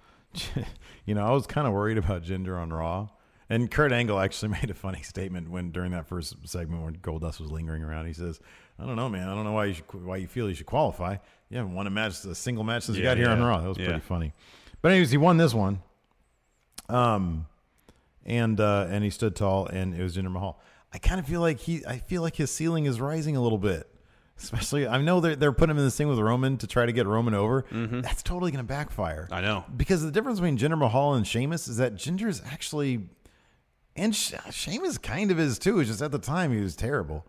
I was kind of worried about Jinder on Raw. And Kurt Angle actually made a funny statement during that first segment when Goldust was lingering around. He says, "I don't know, man. I don't know why you feel you should qualify. You haven't won a single match since you got here on Raw." That was pretty funny. But anyways, he won this one. And he stood tall, and it was Jinder Mahal. I kind of feel like his ceiling is rising a little bit. Especially, I know they're putting him in this thing with Roman to try to get Roman over. That's totally going to backfire. I know. Because the difference between Jinder Mahal and Sheamus is that Jinder's actually, and Sheamus kind of is too, it's just at the time he was terrible.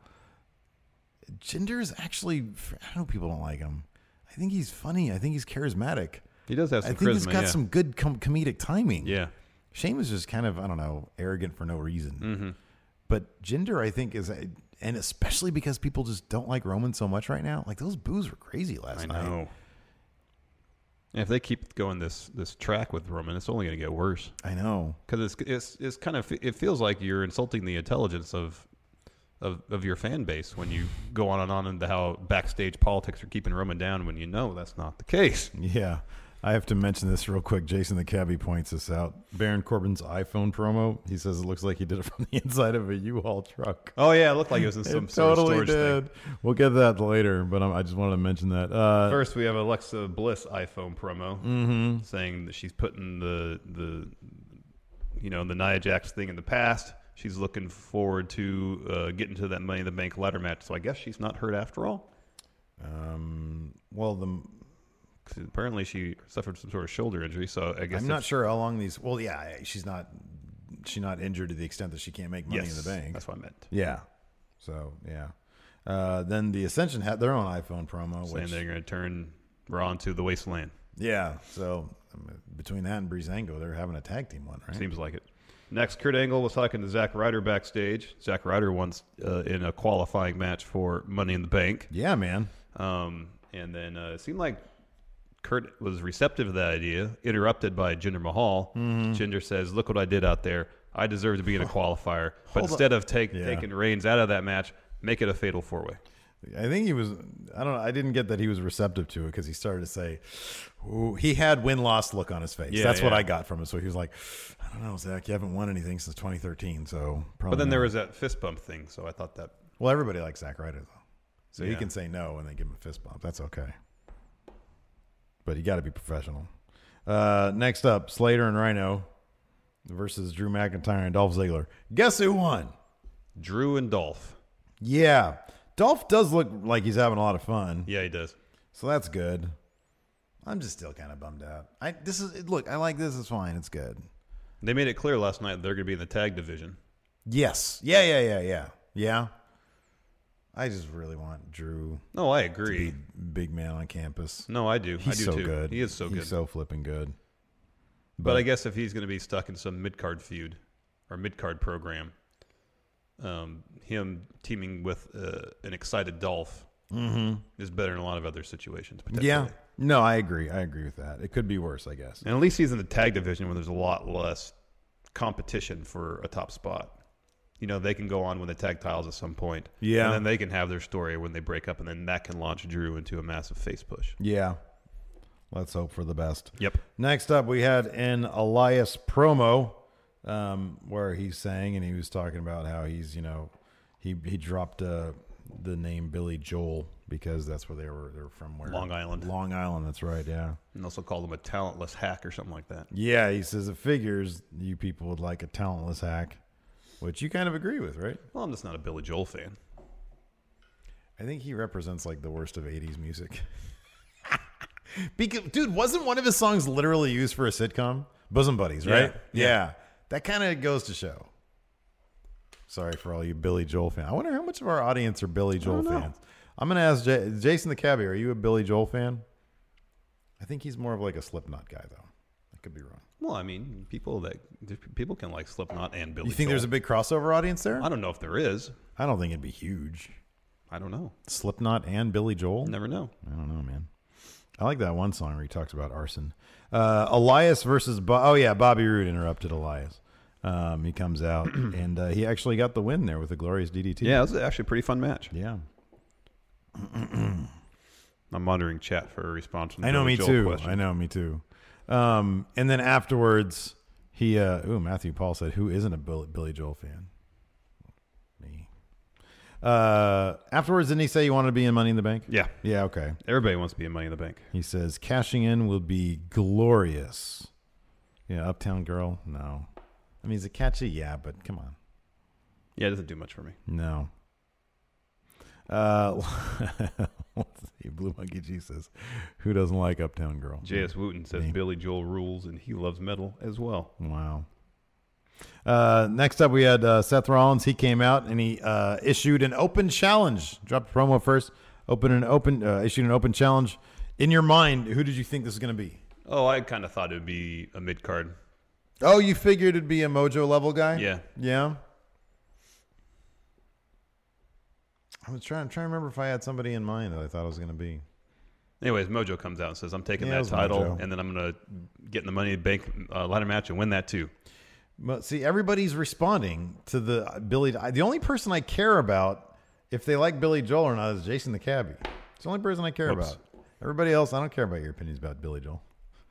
Jinder's actually, I know people don't like him. I think he's funny. I think he's charismatic. He does have some charisma. I think he's got some good comedic timing. Yeah. Sheamus is just kind of, I don't know, arrogant for no reason. But Jinder, I think, is... And especially because people just don't like Roman so much right now. Like, those boos were crazy last night. I know. And if they keep going this track with Roman, it's only going to get worse. I know. Because it's kind of, it feels like you're insulting the intelligence of your fan base when you go on and on into how backstage politics are keeping Roman down when you know that's not the case. Yeah. I have to mention this real quick. Jason the Cabbie points this out. Baron Corbin's iPhone promo. He says it looks like he did it from the inside of a U-Haul truck. Oh yeah, it looked like it was in some sort of storage thing. We'll get that later, but I just wanted to mention that. First, we have Alexa Bliss iPhone promo saying that she's putting the Nia Jax thing in the past. She's looking forward to getting to that Money in the Bank ladder match. So I guess she's not hurt after all. Apparently she suffered some sort of shoulder injury, so I guess I'm not sure how long these. Well, yeah, she's not injured to the extent that she can't make Money in the Bank. That's what I meant. Yeah. So yeah. Then the Ascension had their own iPhone promo, saying they're going to turn Raw into the wasteland. Yeah. So between that and Breezango, they're having a tag team one, right? Seems like it. Next, Kurt Angle was talking to Zack Ryder backstage. Zack Ryder once in a qualifying match for Money in the Bank. Yeah, man. And then it seemed like Kurt was receptive to that idea, interrupted by Jinder Mahal. Jinder says, "Look what I did out there. I deserve to be in a qualifier." But instead of taking reins out of that match, make it a fatal four-way. I think he was, I don't know, I didn't get that he was receptive to it because he started to say, ooh, he had win-loss look on his face. Yeah, That's what I got from him. So he was like, I don't know, Zach, you haven't won anything since 2013, so probably But then not. there was that fist bump thing, so I thought that... Well, everybody likes Zack Ryder, though. So he Yeah. can say no and then give him a fist bump. That's okay. But you got to be professional. Next up, Slater and Rhino versus Drew McIntyre and Dolph Ziggler. Guess who won? Drew and Dolph. Yeah. Dolph does look like he's having a lot of fun. Yeah, he does. So that's good. I'm just still kind of bummed out. I like this. It's fine. It's good. They made it clear last night they're going to be in the tag division. Yes. Yeah. I just really want Drew No, I to agree. be big man on campus. No, I do. He's I do so too. good. He is so good. He's so flipping good. But I guess if he's going to be stuck in some mid-card feud or mid-card program, him teaming with an excited Dolph is better in a lot of other situations. Yeah. No, I agree. I agree with that. It could be worse, I guess. And at least he's in the tag division where there's a lot less competition for a top spot. You know, they can go on when they tag titles at some point. Yeah. And then they can have their story when they break up, and then that can launch Drew into a massive face push. Yeah. Let's hope for the best. Yep. Next up, we had an Elias promo where he's saying, and he was talking about how he's, he dropped the name Billy Joel because that's where they were from. Where? Long Island. Long Island, that's right, yeah. And also called him a talentless hack or something like that. Yeah, he says it figures you people would like a talentless hack, which you kind of agree with, right? Well, I'm just not a Billy Joel fan. I think he represents like the worst of 80s music. Because, dude, wasn't one of his songs literally used for a sitcom? Bosom Buddies, right? Yeah. That kind of goes to show. Sorry for all you Billy Joel fans. I wonder how much of our audience are Billy Joel fans. I'm going to ask Jason the Cabbie, are you a Billy Joel fan? I think he's more of like a Slipknot guy, though. I could be wrong. Well, I mean, people can like Slipknot and Billy You think Joel. there's a big crossover audience there? I don't know if there is. I don't think it'd be huge. I don't know. Slipknot and Billy Joel? Never know. I don't know, man. I like that one song where he talks about arson. Elias versus Bobby Roode interrupted Elias. He comes out and he actually got the win there with a glorious DDT. Yeah, it was actually a pretty fun match. Yeah. I'm monitoring chat for a response from the I know, Billy me Joel too. question. I know, me too. And then afterwards, he Matthew Paul said, "Who isn't a Billy Joel fan?" Me. Afterwards, didn't he say you wanted to be in Money in the Bank? Yeah. Yeah. Okay. Everybody wants to be in Money in the Bank. He says cashing in will be glorious. Yeah, Uptown Girl. No. I mean, is it catchy? Yeah, but come on. Yeah, it doesn't do much for me. No. Let's see. Blue Monkey G says, "Who doesn't like Uptown Girl?" J.S. Wooten says Me. Billy Joel rules and he loves metal as well. Wow. Next up, we had Seth Rollins. He came out and he issued an open challenge. Dropped a promo first. Issued an open challenge. In your mind, who did you think this was going to be? Oh, I kind of thought it would be a mid-card. Oh, you figured it'd be a Mojo level guy? Yeah. Yeah. I'm trying to remember if I had somebody in mind that I thought it was going to be. Anyways, Mojo comes out and says, I'm taking Yeah, it that was title, Mojo. and then I'm going to get in the Money in the Bank ladder match and win that too. But see, everybody's responding to the Billy. The only person I care about, if they like Billy Joel or not, is Jason the Cabbie. It's the only person I care about. Everybody else, I don't care about your opinions about Billy Joel.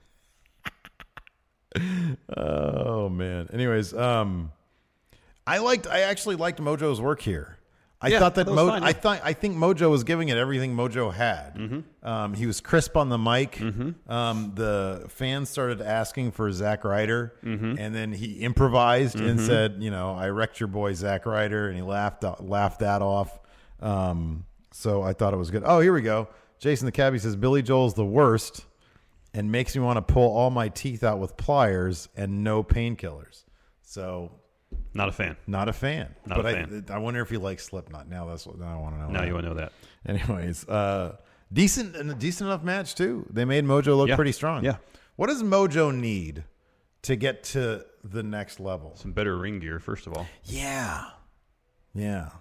Oh man. Anyways, I actually liked Mojo's work here. I thought that I think Mojo was giving it everything Mojo had. Mm-hmm. He was crisp on the mic. The fans started asking for Zack Ryder, and then he improvised and said, "I wrecked your boy Zack Ryder," and he laughed that off. So I thought it was good. Oh, here we go. Jason the Cabbie says Billy Joel's the worst and makes me want to pull all my teeth out with pliers and no painkillers. So. Not a fan. Not a fan. Not a fan. I wonder if he likes Slipknot. Now that's what I want to know. Now you want to know that. Anyways, decent enough match too. They made Mojo look pretty strong. Yeah. What does Mojo need to get to the next level? Some better ring gear, first of all. Yeah. Yeah.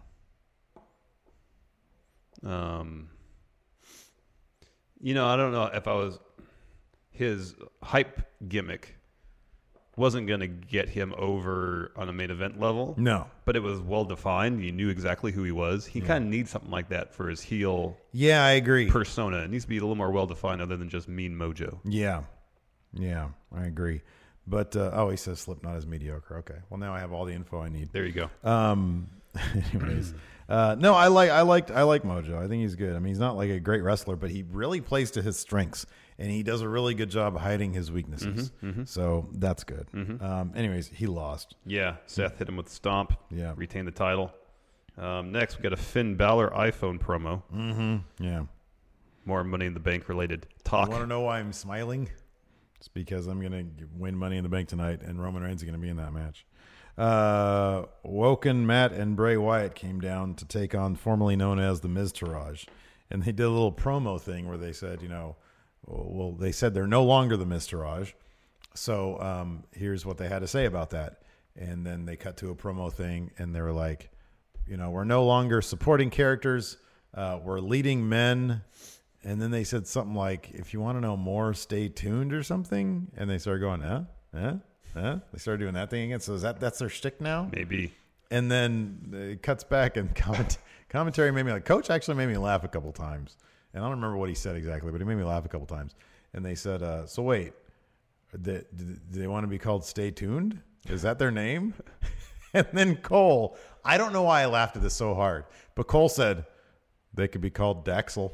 I don't know if I was his hype gimmick wasn't going to get him over on a main event level. No. But it was well defined. You knew exactly who he was. He kind of needs something like that for his heel Yeah, I agree. persona. It needs to be a little more well defined other than just mean Mojo. Yeah. Yeah, I agree. But he says Slipknot is mediocre. Okay. Well, now I have all the info I need. There you go. Anyways, no, I like Mojo. I think he's good. I mean, he's not like a great wrestler, but he really plays to his strengths, and he does a really good job hiding his weaknesses. So that's good. Anyways, he lost. Yeah, Seth hit him with the stomp. Yeah. Retained the title. Next, we got a Finn Balor iPhone promo. Yeah. More Money in the Bank related talk. You want to know why I'm smiling? It's because I'm going to win Money in the Bank tonight, and Roman Reigns is going to be in that match. Woken, Matt, and Bray Wyatt came down to take on formerly known as the Miztourage. And they did a little promo thing where they said, they said they're no longer the Miztourage. So here's what they had to say about that. And then they cut to a promo thing, and they were like, we're no longer supporting characters. We're leading men. And then they said something like, if you want to know more, stay tuned or something. And they started going, They started doing that thing again. So that's their shtick now? Maybe. And then it cuts back, and commentary made me Coach actually made me laugh a couple times. And I don't remember what he said exactly, but he made me laugh a couple times. And they said, so wait, do they want to be called Stay Tuned? Is that their name? And then Cole, I don't know why I laughed at this so hard, but Cole said they could be called Daxel.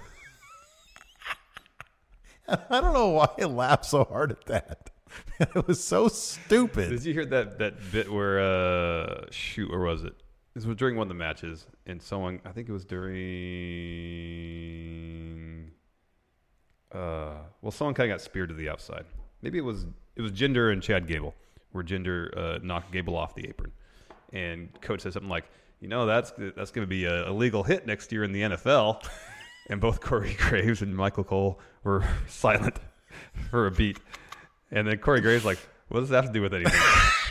I don't know why I laughed so hard at that. It was so stupid. Did you hear that bit where, where was it? This was during one of the matches, and someone, I think it was during, someone kind of got speared to the outside. Maybe it was Jinder and Chad Gable, where Jinder knocked Gable off the apron. And Coach said something like, that's going to be a legal hit next year in the NFL. And both Corey Graves and Michael Cole were silent for a beat. And then Corey Graves like, what does that have to do with anything?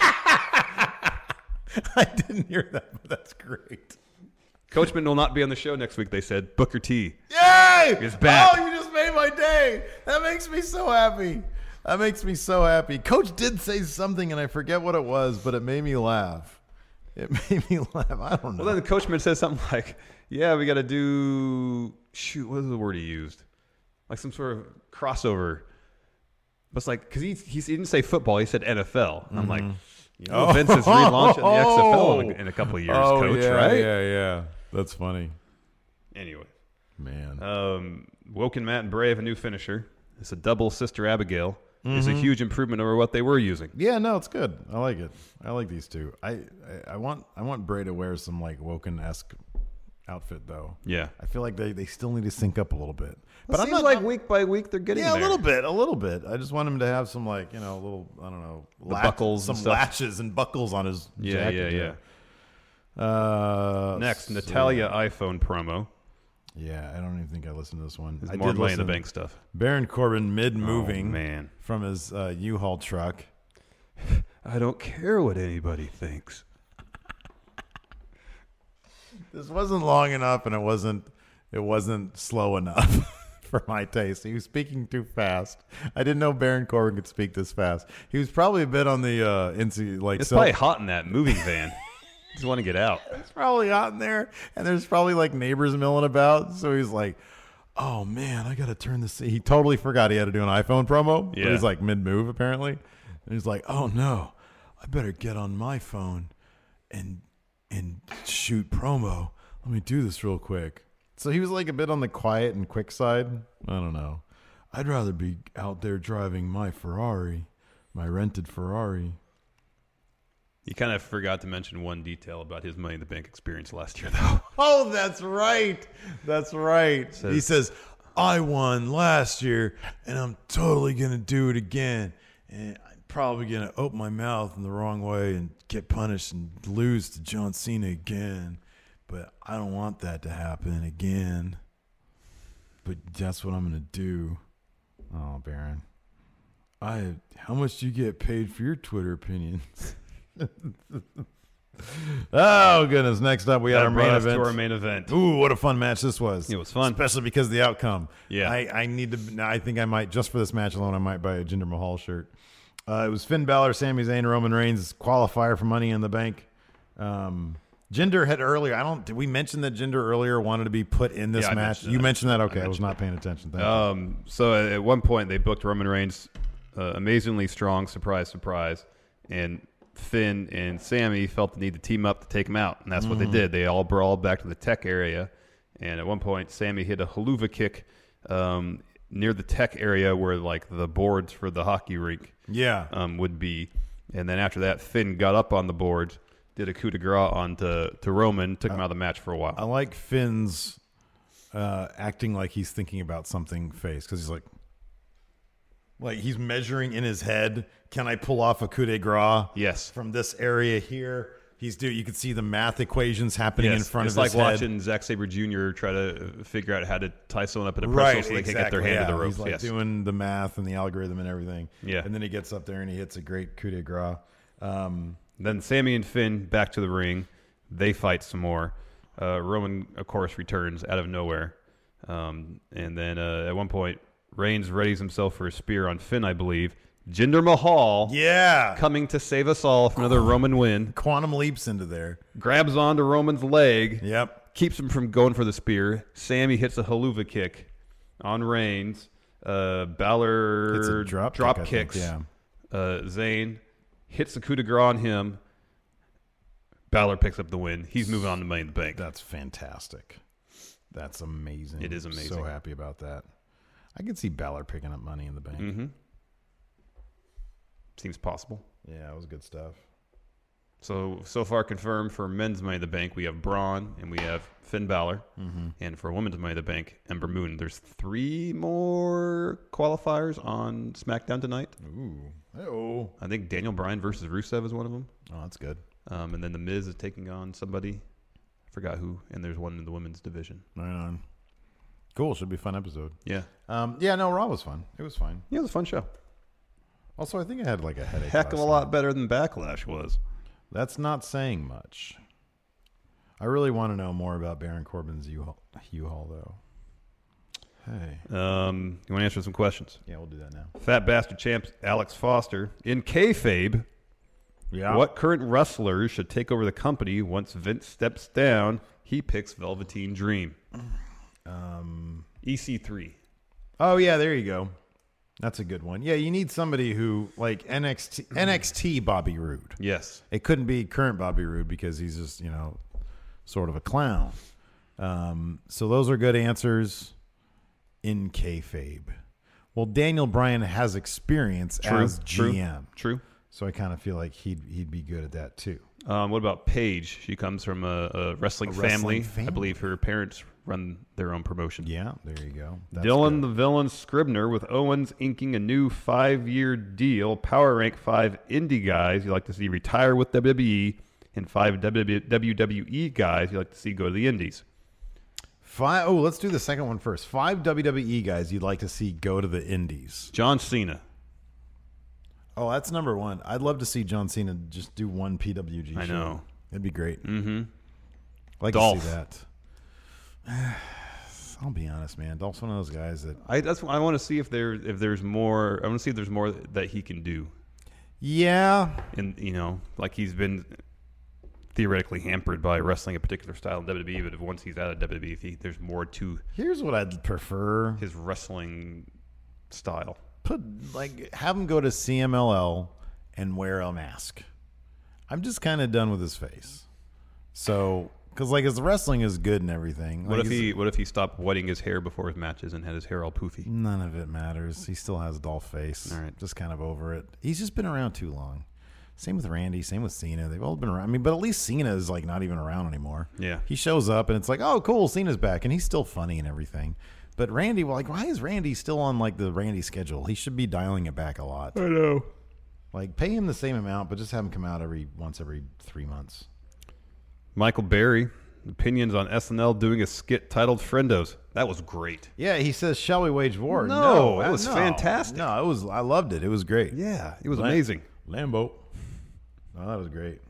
I didn't hear that, but that's great. Coachman will not be on the show next week, they said. Booker T. Yay! Is back. Oh, you just made my day. That makes me so happy. Coach did say something, and I forget what it was, but it made me laugh. I don't know. Well, then the Coachman says something like, yeah, we got to do, what was the word he used? Like some sort of crossover. But it's like, because he didn't say football, he said NFL. And I'm like, Vince is relaunching the XFL in a couple of years, Coach, right? Yeah. That's funny. Anyway. Man. Woken, Matt, and Bray have a new finisher. It's a double Sister Abigail. It's a huge improvement over what they were using. Yeah, no, it's good. I like it. I like these two. I want Bray to wear some like Woken-esque outfit though. Yeah. I feel like they still need to sync up a little bit. But I'm not like week by week they're getting there. A little bit. I just want him to have some like, little, I don't know, buckles, some latches and buckles on his jacket. Yeah. Next, Natalia iPhone promo. Yeah, I don't even think I listened to this one. I did Money in the Bank stuff. Baron Corbin mid-moving from his U-Haul truck. I don't care what anybody thinks. This wasn't long enough, and it wasn't slow enough for my taste. He was speaking too fast. I didn't know Baron Corbin could speak this fast. He was probably a bit on the It's probably hot in that moving van. Just want to get out. It's probably hot in there, and there's probably like neighbors milling about. So he's like, "Oh man, I got to turn this." He totally forgot he had to do an iPhone promo. Yeah, but he's like mid-move apparently, and he's like, "Oh no, I better get on my phone and shoot promo. Let me do this real quick." So he was like a bit on the quiet and quick side. I don't know. I'd rather be out there driving my Ferrari, my rented Ferrari. He kind of forgot to mention one detail about his Money in the Bank experience last year, though. Oh, that's right. He says, I won last year, and I'm totally going to do it again. And I'm probably going to open my mouth in the wrong way and get punished and lose to John Cena again. But I don't want that to happen again. But that's what I'm going to do. Oh, Baron. How much do you get paid for your Twitter opinions? Oh goodness! Next up, we had our main event. To our main event. Ooh, what a fun match this was! It was fun, especially because of the outcome. Yeah, I need to. I think I might, just for this match alone, I might buy a Jinder Mahal shirt. It was Finn Balor, Sami Zayn, Roman Reigns qualifier for Money in the Bank. Jinder had earlier. Did we mention that Jinder earlier wanted to be put in this match? You mentioned that. Okay, I was not paying attention. Thank you. So at one point they booked Roman Reigns, amazingly strong, surprise, and Finn and Sammy felt the need to team up to take him out, and that's what they did. They all brawled back to the tech area, and at one point Sammy hit a haluva kick near the tech area where like the boards for the hockey rink would be, and then after that Finn got up on the boards, did a coup de grace onto Roman, took him out of the match for a while. I like Finn's acting like he's thinking about something face, because he's like, Like he's measuring in his head. Can I pull off a coup de grace? Yes. From this area here. You can see the math equations happening in front of his head. It's like watching Zack Sabre Jr. try to figure out how to tie someone up in a pretzel so they can get their hand to the rope. He's like doing the math and the algorithm and everything. Yeah. And then he gets up there and he hits a great coup de grace. Then Sammy and Finn back to the ring. They fight some more. Roman, of course, returns out of nowhere. And then at one point, Reigns readies himself for a spear on Finn, I believe. Jinder Mahal coming to save us all for another Roman win. Quantum leaps into there. Grabs onto Roman's leg. Yep. Keeps him from going for the spear. Sammy hits a haluva kick on Reigns. Balor It's a drop kicks. kick, yeah. Zayn hits the coup de grace on him. Balor picks up the win. He's moving on to Money in the Bank. That's fantastic. That's amazing. It is amazing. So happy about that. I could see Balor picking up Money in the Bank. Mm-hmm. Seems possible. Yeah, it was good stuff. So far confirmed for men's Money in the Bank, we have Braun and we have Finn Balor. Mm-hmm. And for women's Money in the Bank, Ember Moon. There's 3 more qualifiers on SmackDown tonight. Ooh. Oh. I think Daniel Bryan versus Rusev is one of them. Oh, that's good. And then The Miz is taking on somebody. I forgot who. And there's one in the women's division. Right on. Cool. Should be a fun episode. Yeah. Raw was fun. It was fine. Yeah, it was a fun show. Also, I think I had like a headache. Heck of a lot better than Backlash was. That's not saying much. I really want to know more about Baron Corbin's U-Haul, though. Hey. You want to answer some questions? Yeah, we'll do that now. Fat Bastard Champs Alex Foster. In kayfabe, what current wrestlers should take over the company once Vince steps down? He picks Velveteen Dream. EC3. Oh, yeah, there you go. That's a good one. Yeah, you need somebody who, like NXT Bobby Roode. Yes. It couldn't be current Bobby Roode because he's just, sort of a clown. So those are good answers in kayfabe. Well, Daniel Bryan has experience as GM. True. So I kind of feel like he'd be good at that too. What about Paige? She comes from a wrestling family. I believe her parents run their own promotion. Yeah, there you go. That's Dylan good. the Villain Scribner with Owens inking a new 5-year deal. Power rank 5 indie guys you like to see retire with WWE, and 5 WWE guys you like to see go to the indies. 5. Oh, let's do the second one first. 5 WWE guys you'd like to see go to the indies. John Cena. Oh, that's number 1. I'd love to see John Cena just do one PWG show. I know. It'd be great. Mm-hmm. Like Dolph. to see that. I'll be honest, man. Dolph's one of those guys that I want to see if there's more. I want to see if there's more that he can do. Yeah. And like he's been theoretically hampered by wrestling a particular style in WWE, but once he's out of WWE, there's more to. Here's what I'd prefer: his wrestling style. Have him go to CMLL and wear a mask. I'm just kind of done with his face. So, because his wrestling is good and everything. What if he stopped wetting his hair before his matches and had his hair all poofy? None of it matters. He still has Dolph face. All right, just kind of over it. He's just been around too long. Same with Randy. Same with Cena. They've all been around. I mean, but at least Cena is not even around anymore. Yeah, he shows up and it's like, oh, cool, Cena's back, and he's still funny and everything. But Randy, why is Randy still on the Randy schedule? He should be dialing it back a lot. I know. Pay him the same amount, but just have him come out once every 3 months. Michael Berry, opinions on SNL doing a skit titled Friendos. That was great. Yeah, he says, "Shall we wage war?" No, it was fantastic. No, it was. I loved it. It was great. Yeah, it was amazing. Lambo. Oh, that was great.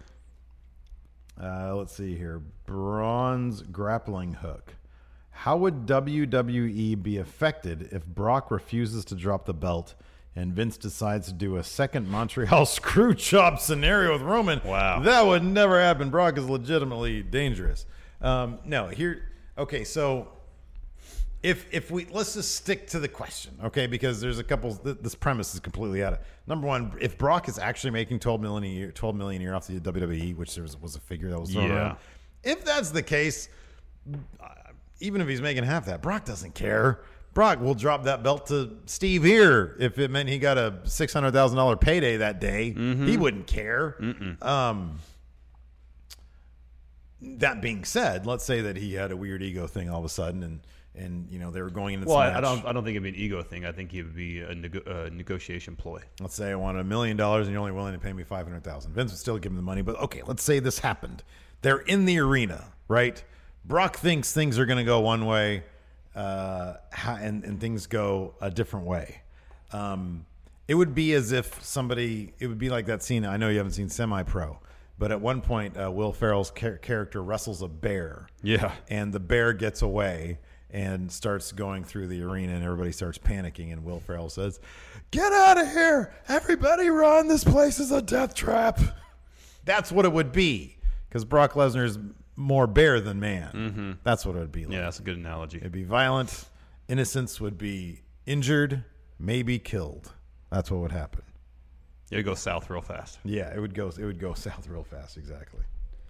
Let's see here. Bronze grappling hook. How would WWE be affected if Brock refuses to drop the belt and Vince decides to do a second Montreal screw chop scenario with Roman? Wow. That would never happen. Brock is legitimately dangerous. Okay, so if let's just stick to the question, okay, because there's a couple, this premise is completely out of. Number one, if Brock is actually making $12 million a year off the WWE, which there was a figure that was thrown around. If that's the case, even if he's making half that, Brock doesn't care. Brock will drop that belt to Steve here if it meant he got a $600,000 payday that day. Mm-hmm. He wouldn't care. that being said, let's say that he had a weird ego thing all of a sudden, and they were going into this Well, match. I don't think it'd be an ego thing. I think it would be a negotiation ploy. Let's say I wanted $1 million and you're only willing to pay me $500,000. Vince would still give him the money, but okay, let's say this happened. They're in the arena, right? Brock thinks things are going to go one way, and things go a different way. It would be as if it would be like that scene. I know you haven't seen Semi-Pro, but at one point, Will Ferrell's character wrestles a bear. Yeah. And the bear gets away and starts going through the arena, and everybody starts panicking, and Will Ferrell says, "Get out of here! Everybody run! This place is a death trap." That's what it would be, because Brock Lesnar is more bear than man. Mm-hmm. That's what it would be like. Yeah, that's a good analogy. It'd be violent. Innocents would be injured, maybe killed. That's what would happen. It would go south real fast. Yeah, it would go south real fast, exactly.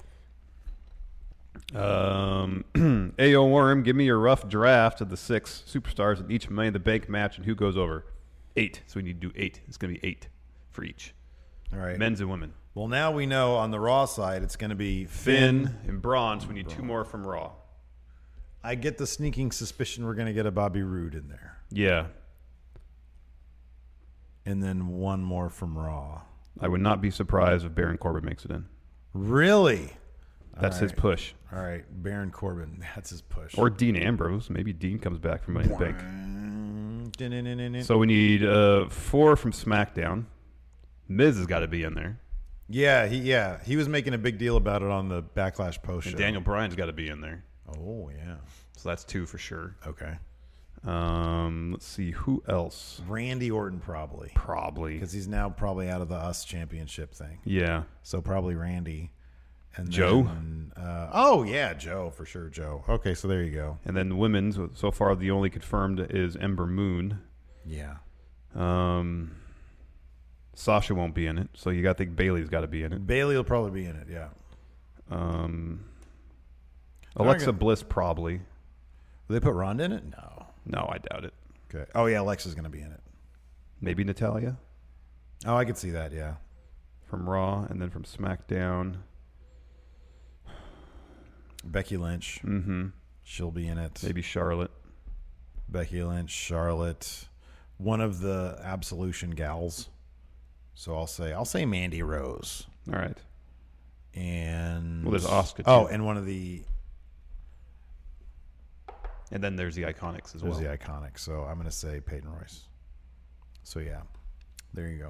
A.O. Worm, give me your rough draft of the 6 superstars in each Money in the Bank match and who goes over. 8. So we need to do 8. It's going to be 8 for each. All right. Men's and women. Well, now we know on the Raw side it's going to be Finn and Braun, so we need 2 more from Raw. I get the sneaking suspicion we're going to get a Bobby Roode in there. Yeah. And then 1 more from Raw. I would not be surprised if Baron Corbin makes it in. Really? That's his push. All right, Baron Corbin. That's his push. Or Dean Ambrose. Maybe Dean comes back from Money in the Bank. Bank. So we need 4 from SmackDown. Miz has got to be in there. Yeah, he was making a big deal about it on the Backlash post show. And Daniel Bryan's got to be in there. Oh, yeah. So that's 2 for sure. Okay. Let's see. Who else? Randy Orton probably. Probably. Because he's now probably out of the US championship thing. Yeah. So probably Randy. And Joe? Joe, for sure, Joe. Okay, so there you go. And then the women's, so far the only confirmed is Ember Moon. Yeah. Sasha won't be in it, so you got to think Bailey's got to be in it. Bailey will probably be in it, yeah. Alexa Bliss probably. Will they put Ronda in it? No, I doubt it. Okay. Oh, yeah, Alexa's going to be in it. Maybe Natalya Oh, I could see that, yeah. from Raw, and then from SmackDown. Becky Lynch. Mm-hmm. She'll be in it. Maybe Charlotte. Becky Lynch, Charlotte. One of the Absolution gals. So I'll say Mandy Rose. All right. And Well, there's Asuka, too. Oh, and one of the And then there's the Iconics as there's well. the Iconics. So I'm going to say Peyton Royce. So yeah, there you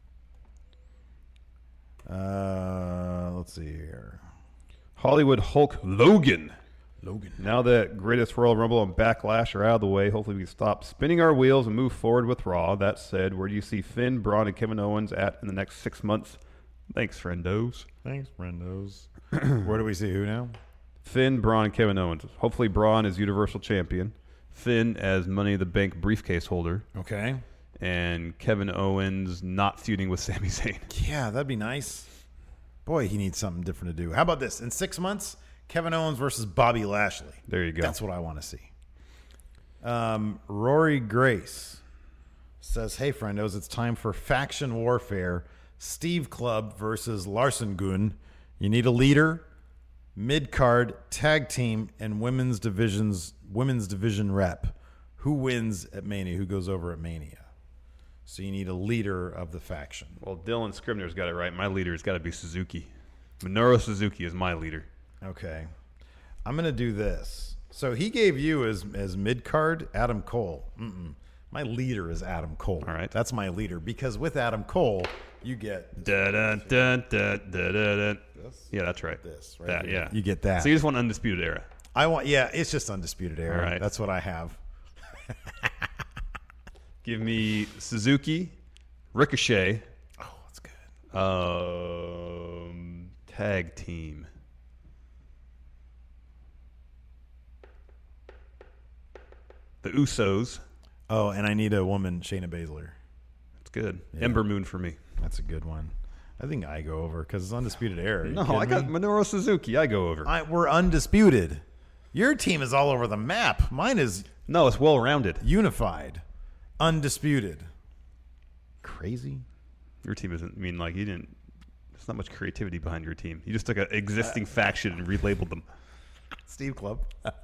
go. Let's see here. Hollywood Hulk Logan. Logan. Now that Greatest Royal Rumble and Backlash are out of the way, hopefully we can stop spinning our wheels and move forward with Raw. That said, where do you see Finn, Braun, and Kevin Owens at in the next 6 months? Thanks, friendos. Thanks, friendos. Where do we see who now? Finn, Braun, and Kevin Owens. Hopefully Braun is Universal Champion. Finn as Money in the Bank briefcase holder. Okay. And Kevin Owens not feuding with Sami Zayn. Yeah, that'd be nice. Boy, he needs something different to do. How about this? In 6 months, Kevin Owens versus Bobby Lashley. There you go. That's what I want to see. Rory Grace says, hey, friendos, it's time for faction warfare. Steve Club versus Larson Gun. You need a leader, mid-card, tag team, and women's division rep. Who wins at Mania? Who goes over at Mania? So you need a leader of the faction. Well, Dylan Scribner's got it right. My leader has got to be Suzuki. Minoru Suzuki is my leader. Okay. I'm going to do this. So he gave you as mid-card Adam Cole. My leader is Adam Cole. All right. That's my leader. Because with Adam Cole, you get Dun, dun, dun, dun, dun, dun. Yeah, that's right. this, right? That, here. yeah. You get that. So you just want Undisputed Era. It's just Undisputed Era. All right. That's what I have. Give me Suzuki, Ricochet, Oh, that's good. tag team. The Usos. Oh, and I need a woman, Shayna Baszler. That's good. Yeah. Ember Moon for me. That's a good one. I think I go over because it's Undisputed Era. Are you No, kidding I got me? Minoru Suzuki. I go over. We're undisputed. Your team is all over the map. Mine is No, it's well-rounded. unified, undisputed. Crazy. Your team isn't. I mean, like, you didn't There's not much creativity behind your team. You just took an existing faction and relabeled them. Steve Club.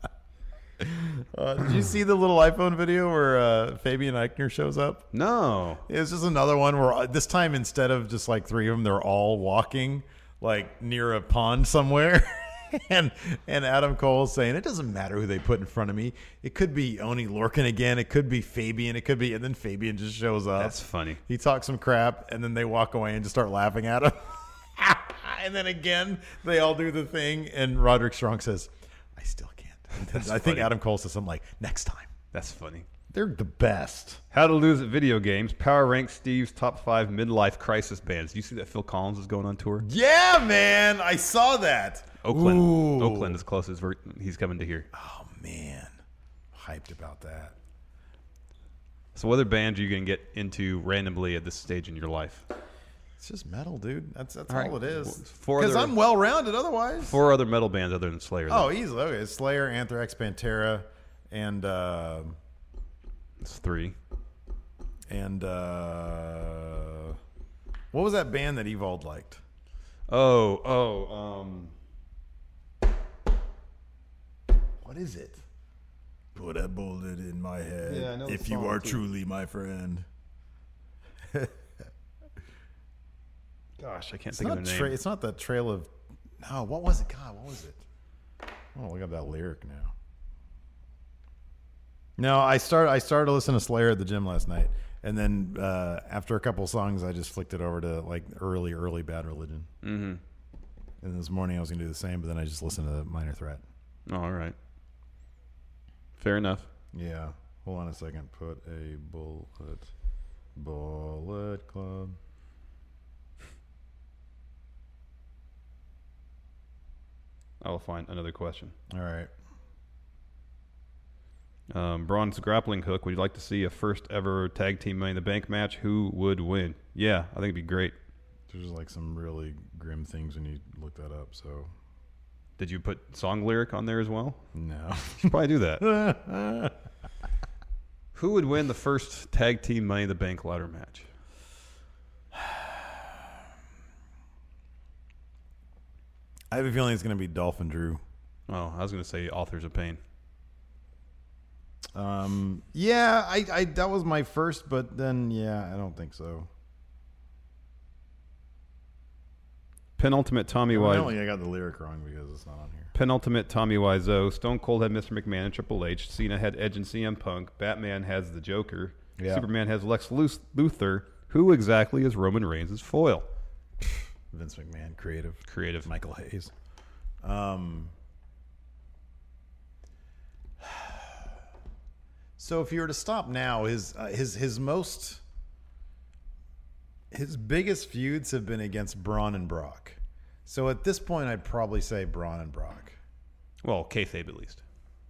Did you see the little iPhone video where Fabian Eichner shows up? No. It's just another one where this time instead of just like three of them, they're all walking like near a pond somewhere. and Adam Cole's saying, it doesn't matter who they put in front of me. It could be Oni Lorcan again. It could be Fabian. It could be, and then Fabian just shows up. That's funny. He talks some crap, and then they walk away and just start laughing at him. And then again, they all do the thing, and Roderick Strong says, I still can't. I think Adam Cole says something like, next time. That's funny. They're the best. How to lose at video games. Power rank Steve's top 5 midlife crisis bands. Do you see that Phil Collins is going on tour? Yeah, man. I saw that. Oakland. Ooh. Oakland is closest he's coming to here. Oh, man. Hyped about that. So what other bands are you going to get into randomly at this stage in your life? It's just metal, dude. That's all right. it is. Four Because other- I'm well-rounded otherwise. 4 other metal bands other than Slayer. then. Oh, easily. Okay. Slayer, Anthrax, Pantera, and It's 3. what was that band that Evald liked? What is it? Put a bullet in my head. Yeah, I know the if you song, are too. truly my friend. Gosh, I can't It's think not of their name. it's not that Trail of. No, what was it? God, what was it? Oh, look at that lyric now. No, I started to listen to Slayer at the gym last night, and then after a couple songs, I just flicked it over to like early Bad Religion. Mm-hmm. And this morning I was gonna do the same, but then I just listened to Minor Threat. Oh, all right. Fair enough. Yeah. Hold on a second. Put a bullet club. I'll find another question. All right. Braun's grappling hook. Would you like to see a first ever tag team Money in the Bank match? Who would win? Yeah, I think it'd be great. There's like some really grim things when you look that up. So Did you put song lyric on there as well? no. Should probably do that. Who would win the first tag team Money in the Bank ladder match? I have a feeling it's going to be Dolph and Drew. Oh, I was going to say Authors of Pain. Yeah, I that was my first, but then I don't think so. Penultimate Tommy Evidently, Wiseau. I got the lyric wrong because it's not on here. Penultimate Tommy Wiseau. Stone Cold had Mr. McMahon and Triple H. Cena had Edge and CM Punk. Batman has the Joker. Yeah. Superman has Lex Luthor. Who exactly is Roman Reigns' foil? Vince McMahon, creative. Michael Hayes. So if you were to stop now, his biggest feuds have been against Braun and Brock. So at this point, I'd probably say Braun and Brock. Well, kayfabe at least.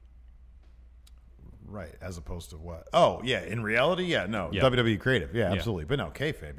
Right, as opposed to what? Oh, yeah, in reality, no. Yeah. WWE creative, absolutely. But no, kayfabe,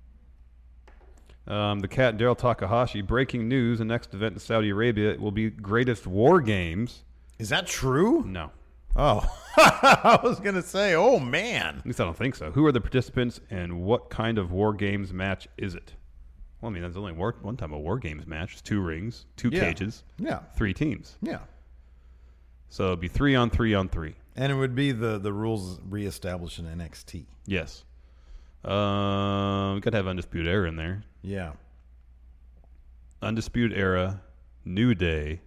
The Cat Daryl Takahashi. Breaking news: the next event in Saudi Arabia will be Greatest War Games. Is that true? No, Oh, I was going to say, oh, man. at least I don't think so. Who are the participants and what kind of War Games match is it? Well, I mean, there's only one time a War Games match. It's 2 rings, 2 Yeah. cages, Yeah, 3 teams. yeah. So it'd be 3 on 3 on 3. And it would be the rules reestablished in NXT. Yes. We got to have Undisputed Era in there. Yeah. Undisputed Era, New Day,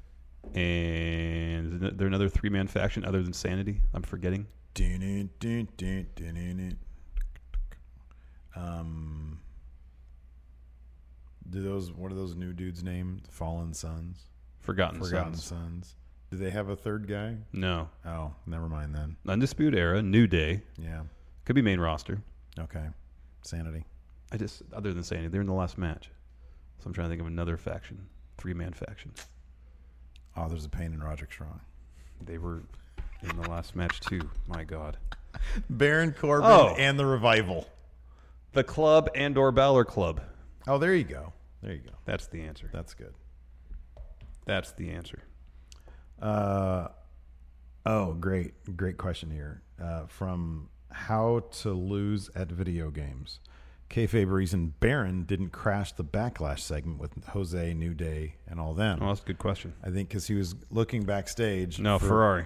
and is there another 3-man faction other than Sanity? I'm forgetting. What are those new dudes named? Fallen Sons? Forgotten Forgotten Sons. Sons. Do they have a third guy? No. Oh, never mind then. Undisputed Era, New Day. Yeah. Could be main roster. Okay. Sanity. Other than Sanity, they're in the last match. So I'm trying to think of another faction. 3-man faction. Oh, there's a Pain in Roderick Strong. They were in the last match too. My God. Baron Corbin Oh. and the Revival. The Club and/or Balor Club. Oh, there you go. There you go. That's the answer. That's good. That's the answer. Great question here. From How to Lose at Video Games. kayfabe reason Baron didn't crash the Backlash segment with Jose, New Day, and all them? Oh, that's a good question. I think because he was looking backstage. No, Ferrari.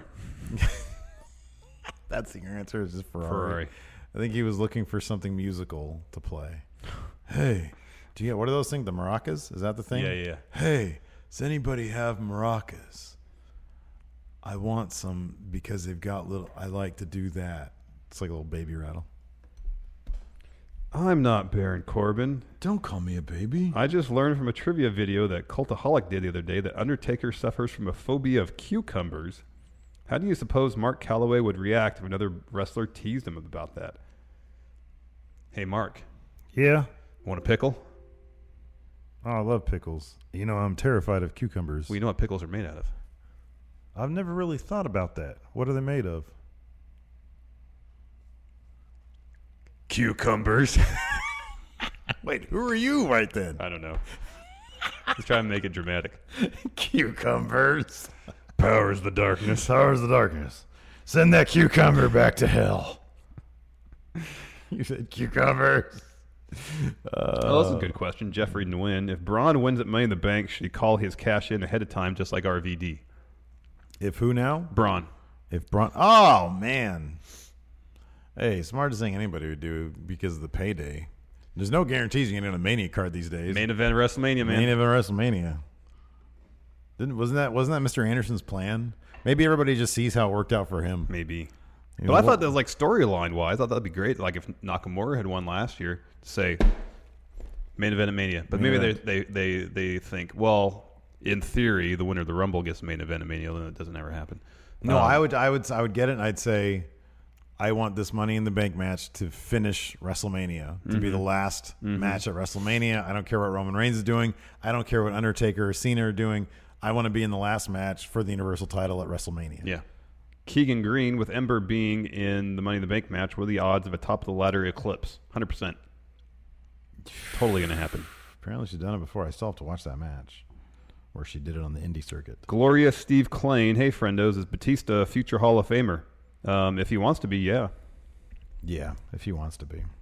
That's your answer. Is just Ferrari. I think he was looking for something musical to play. Hey, what are those things? The maracas? Is that the thing? Yeah. Hey, does anybody have maracas? I want some because they've got little. I like to do that. It's like a little baby rattle. I'm not Baron Corbin. Don't call me a baby. I just learned from a trivia video that Cultaholic did the other day that Undertaker suffers from a phobia of cucumbers. How do you suppose Mark Calloway would react if another wrestler teased him about that? Hey, Mark. Yeah. Want a pickle? Oh, I love pickles. You know, I'm terrified of cucumbers. Well, you know what pickles are made out of. I've never really thought about that. What are they made of? Cucumbers. Wait, who are you right then? I don't know. Let's try and make it dramatic. Cucumbers. Powers the darkness. Powers the darkness. Send that cucumber back to hell. You said cucumbers. That's a good question. Jeffrey Nguyen. If Braun wins at Money in the Bank, should he call his cash in ahead of time just like RVD? If who now? Braun. If Braun. Oh, man. Hey, smartest thing anybody would do because of the payday. There's no guarantees you can get a Mania card these days. Main event WrestleMania, man. Main event WrestleMania. Wasn't that Mr. Anderson's plan? Maybe everybody just sees how it worked out for him. Maybe. You But know, I thought that was like storyline wise. I thought that'd be great. Like if Nakamura had won last year, to say main event at Mania. But Main maybe they think, well, in theory, the winner of the Rumble gets main event at Mania, and it doesn't ever happen. No, I would get it, and I'd say, I want this Money in the Bank match to finish WrestleMania, to be the last match at WrestleMania. I don't care what Roman Reigns is doing. I don't care what Undertaker or Cena are doing. I want to be in the last match for the Universal title at WrestleMania. Yeah. Keegan Green, with Ember being in the Money in the Bank match, what are the odds of a top-of-the-ladder eclipse? 100%. Totally going to happen. Apparently she's done it before. I still have to watch that match where she did it on the indie circuit. Gloria Steve Klain. Hey, friendos. Is Batista a future Hall of Famer? If he wants to be, yeah. Yeah, if he wants to be.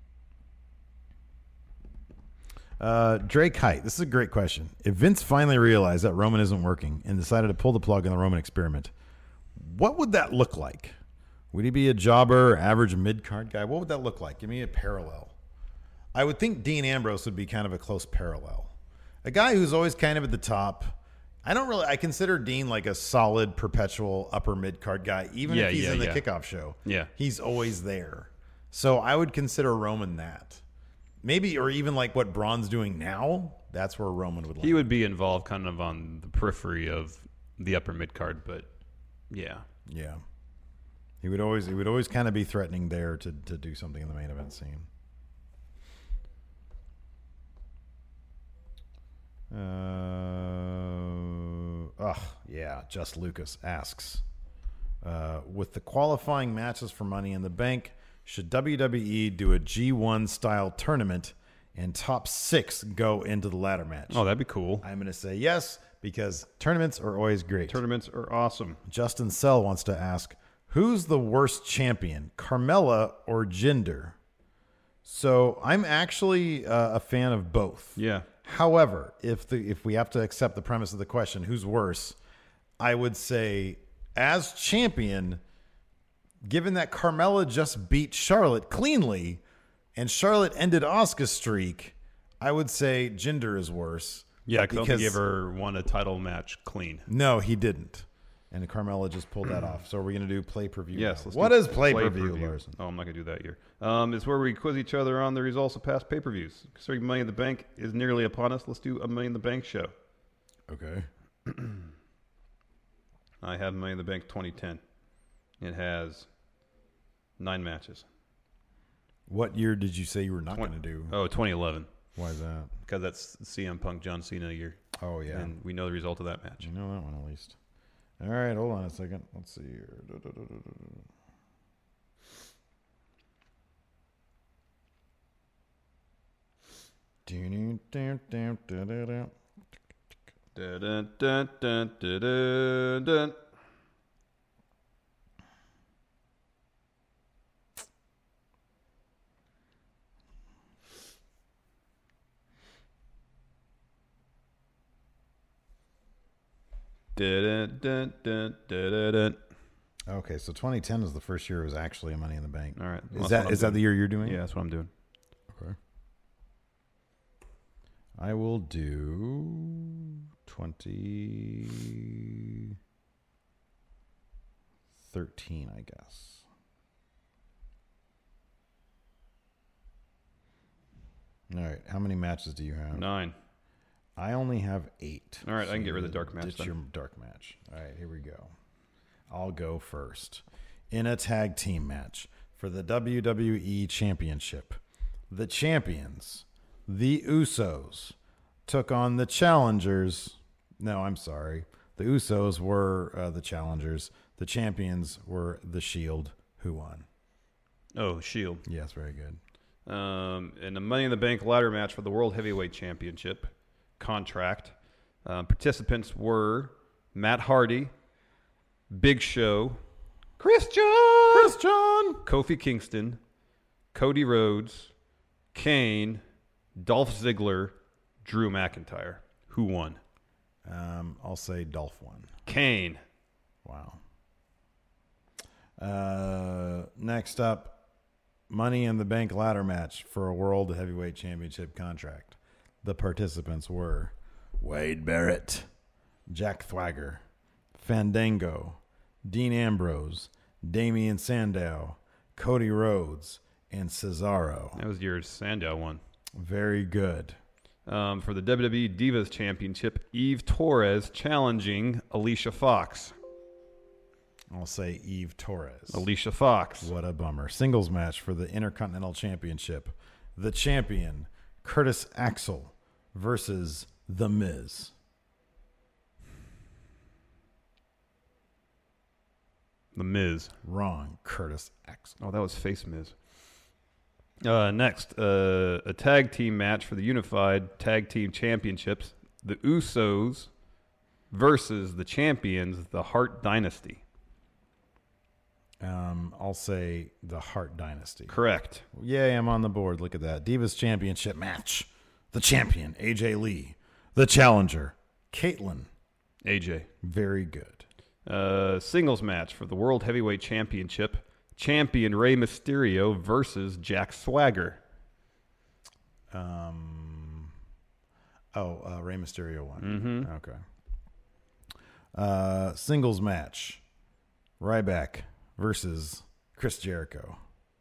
Drake Height. This is a great question. If Vince finally realized that Roman isn't working and decided to pull the plug on the Roman experiment, what would that look like? Would he be a jobber, average mid-card guy? What would that look like? Give me a parallel. I would think Dean Ambrose would be kind of a close parallel. A guy who's always kind of at the top. I consider Dean like a solid, perpetual upper mid-card guy, even if he's in the kickoff show. Yeah. He's always there. So I would consider Roman that. Maybe, or even like what Braun's doing now, that's where Roman would land. He would be involved kind of on the periphery of the upper mid-card, but yeah. Yeah. He would always kind of be threatening there to do something in the main event scene. Just Lucas asks, with the qualifying matches for Money in the Bank, should WWE do a G1 style tournament and top 6 go into the ladder match? Oh, that'd be cool. I'm going to say yes, because tournaments are always great. Tournaments are awesome. Justin Sell wants to ask, who's the worst champion, Carmella or Jinder? So I'm actually a fan of both. Yeah. However, if we have to accept the premise of the question, who's worse, I would say as champion, given that Carmella just beat Charlotte cleanly and Charlotte ended Asuka's streak, I would say Jinder is worse. Yeah, because I don't think he ever won a title match clean. No, he didn't. And Carmella play per-view. Yes. So are we going to do play-per-view? Yes. What is play-per-view, Larson? Oh, I'm not going to do that here. It's where we quiz each other on the results of past pay-per-views. Considering Money in the Bank is nearly upon us, let's do a Money in the Bank show. Okay. I have Money in the Bank 2010. It has 9 matches. What year did you say you were not going to do? Oh, 2011. Why is that? Because that's CM Punk John Cena year. Oh, yeah. And we know the result of that match. You know that one at least. All right, hold on a second. Let's see here. Dun-dun-dun-dun-dun-dun. Okay, so 2010 is the first year it was actually a Money in the Bank. All right. Is that the year you're doing? Yeah, that's what I'm doing. Okay. I will do 2013, I guess. All right. How many matches do you have? 9. I only have 8. All right, I can get rid of the dark match It's then. your dark match. All right, here we go. I'll go first. In a tag team match for the WWE Championship, the champions, the Usos, took on the challengers. No, I'm sorry. The Usos were the challengers. The champions were the Shield, who won. Oh, Shield. Yes, very good. In the Money in the Bank ladder match for the World Heavyweight Championship contract, participants were Matt Hardy, Big Show, Christian, Kofi Kingston, Cody Rhodes, Kane, Dolph Ziggler, Drew McIntyre. Who won? I'll say Dolph won. Kane. Wow. Next up, Money in the Bank ladder match for a World Heavyweight Championship contract. The participants were Wade Barrett, Jack Swagger, Fandango, Dean Ambrose, Damian Sandow, Cody Rhodes, and Cesaro. That was your Sandow one. Very good. For the WWE Divas Championship, Eve Torres challenging Alicia Fox. I'll say Eve Torres. Alicia Fox. What a bummer. Singles match for the Intercontinental Championship. The champion, Curtis Axel, versus The Miz. The Miz. Wrong. Curtis Axel. Oh, that was Face Miz. Next, a tag team match for the Unified Tag Team Championships. The Usos versus the champions, the Hart Dynasty. I'll say the Hart Dynasty. Correct. Yay, I'm on the board. Look at that. Divas Championship match. The champion, AJ Lee. The challenger, Caitlyn. AJ. Very good. Singles match for the World Heavyweight Championship. Champion Rey Mysterio versus Jack Swagger. Rey Mysterio won. Mm-hmm. Okay. Singles match, Ryback versus Chris Jericho.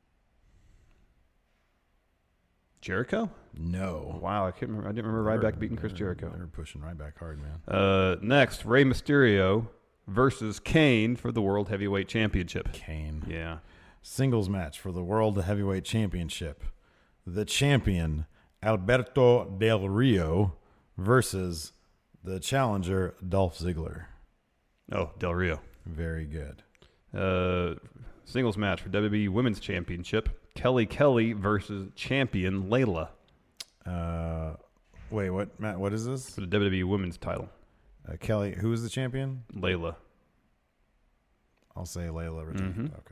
Jericho? No. Wow, I didn't remember Ryback beating Chris Jericho. They're pushing Ryback hard, man. Next, Rey Mysterio versus Kane for the World Heavyweight Championship. Kane. Yeah. Singles match for the World Heavyweight Championship. The champion, Alberto Del Rio, versus the challenger, Dolph Ziggler. Oh, Del Rio. Very good. Singles match for WWE Women's Championship. Kelly versus champion Layla. Wait, what? Matt, what is this? For the WWE Women's title. Kelly, who is the champion? Layla. I'll say Layla retained. Mm-hmm. Okay.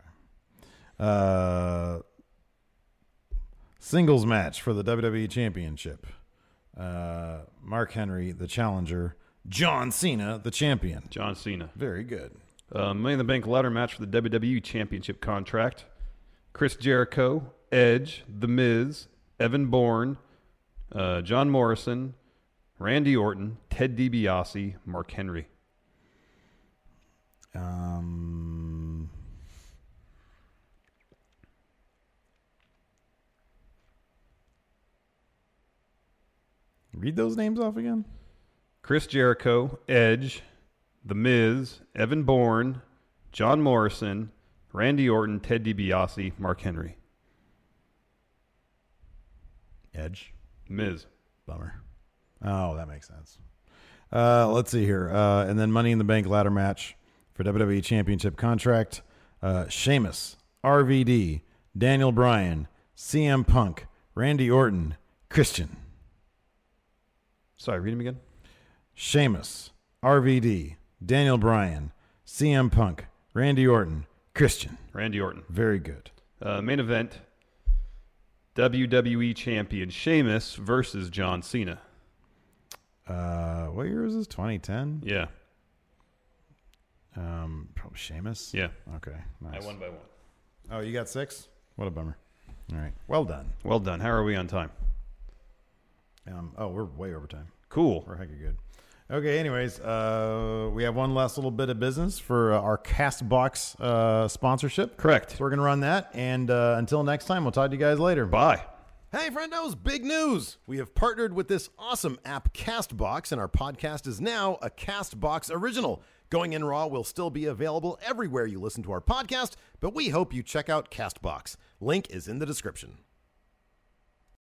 Singles match for the WWE Championship. Mark Henry, the challenger. John Cena, the champion. John Cena. Very good. Money in the Bank ladder match for the WWE Championship contract. Chris Jericho, Edge, The Miz, Evan Bourne, John Morrison, Randy Orton, Ted DiBiase, Mark Henry. Read those names off again. Chris Jericho, Edge, The Miz, Evan Bourne, John Morrison, Randy Orton, Ted DiBiase, Mark Henry. Edge. Miz. Bummer. Oh, that makes sense. Let's see here. And then Money in the Bank ladder match for WWE Championship contract. Sheamus, RVD, Daniel Bryan, CM Punk, Randy Orton, Christian. Sorry, read him again. Sheamus, RVD, Daniel Bryan, CM Punk, Randy Orton, Christian. Randy Orton. Very good. Main event, WWE Champion Sheamus versus John Cena. What year was this? 2010? Yeah. Probably Sheamus. Yeah. Okay. Nice. I won by 1. Oh, you got 6? What a bummer. All right. Well done. Well done. How are we on time? We're way over time. Cool. We're heck of good. Okay, anyways, we have one last little bit of business for our CastBox sponsorship. Correct. So we're going to run that. And until next time, we'll talk to you guys later. Bye. Hey, friendos, big news! We have partnered with this awesome app, CastBox, and our podcast is now a CastBox original. Going In Raw will still be available everywhere you listen to our podcast, but we hope you check out CastBox. Link is in the description.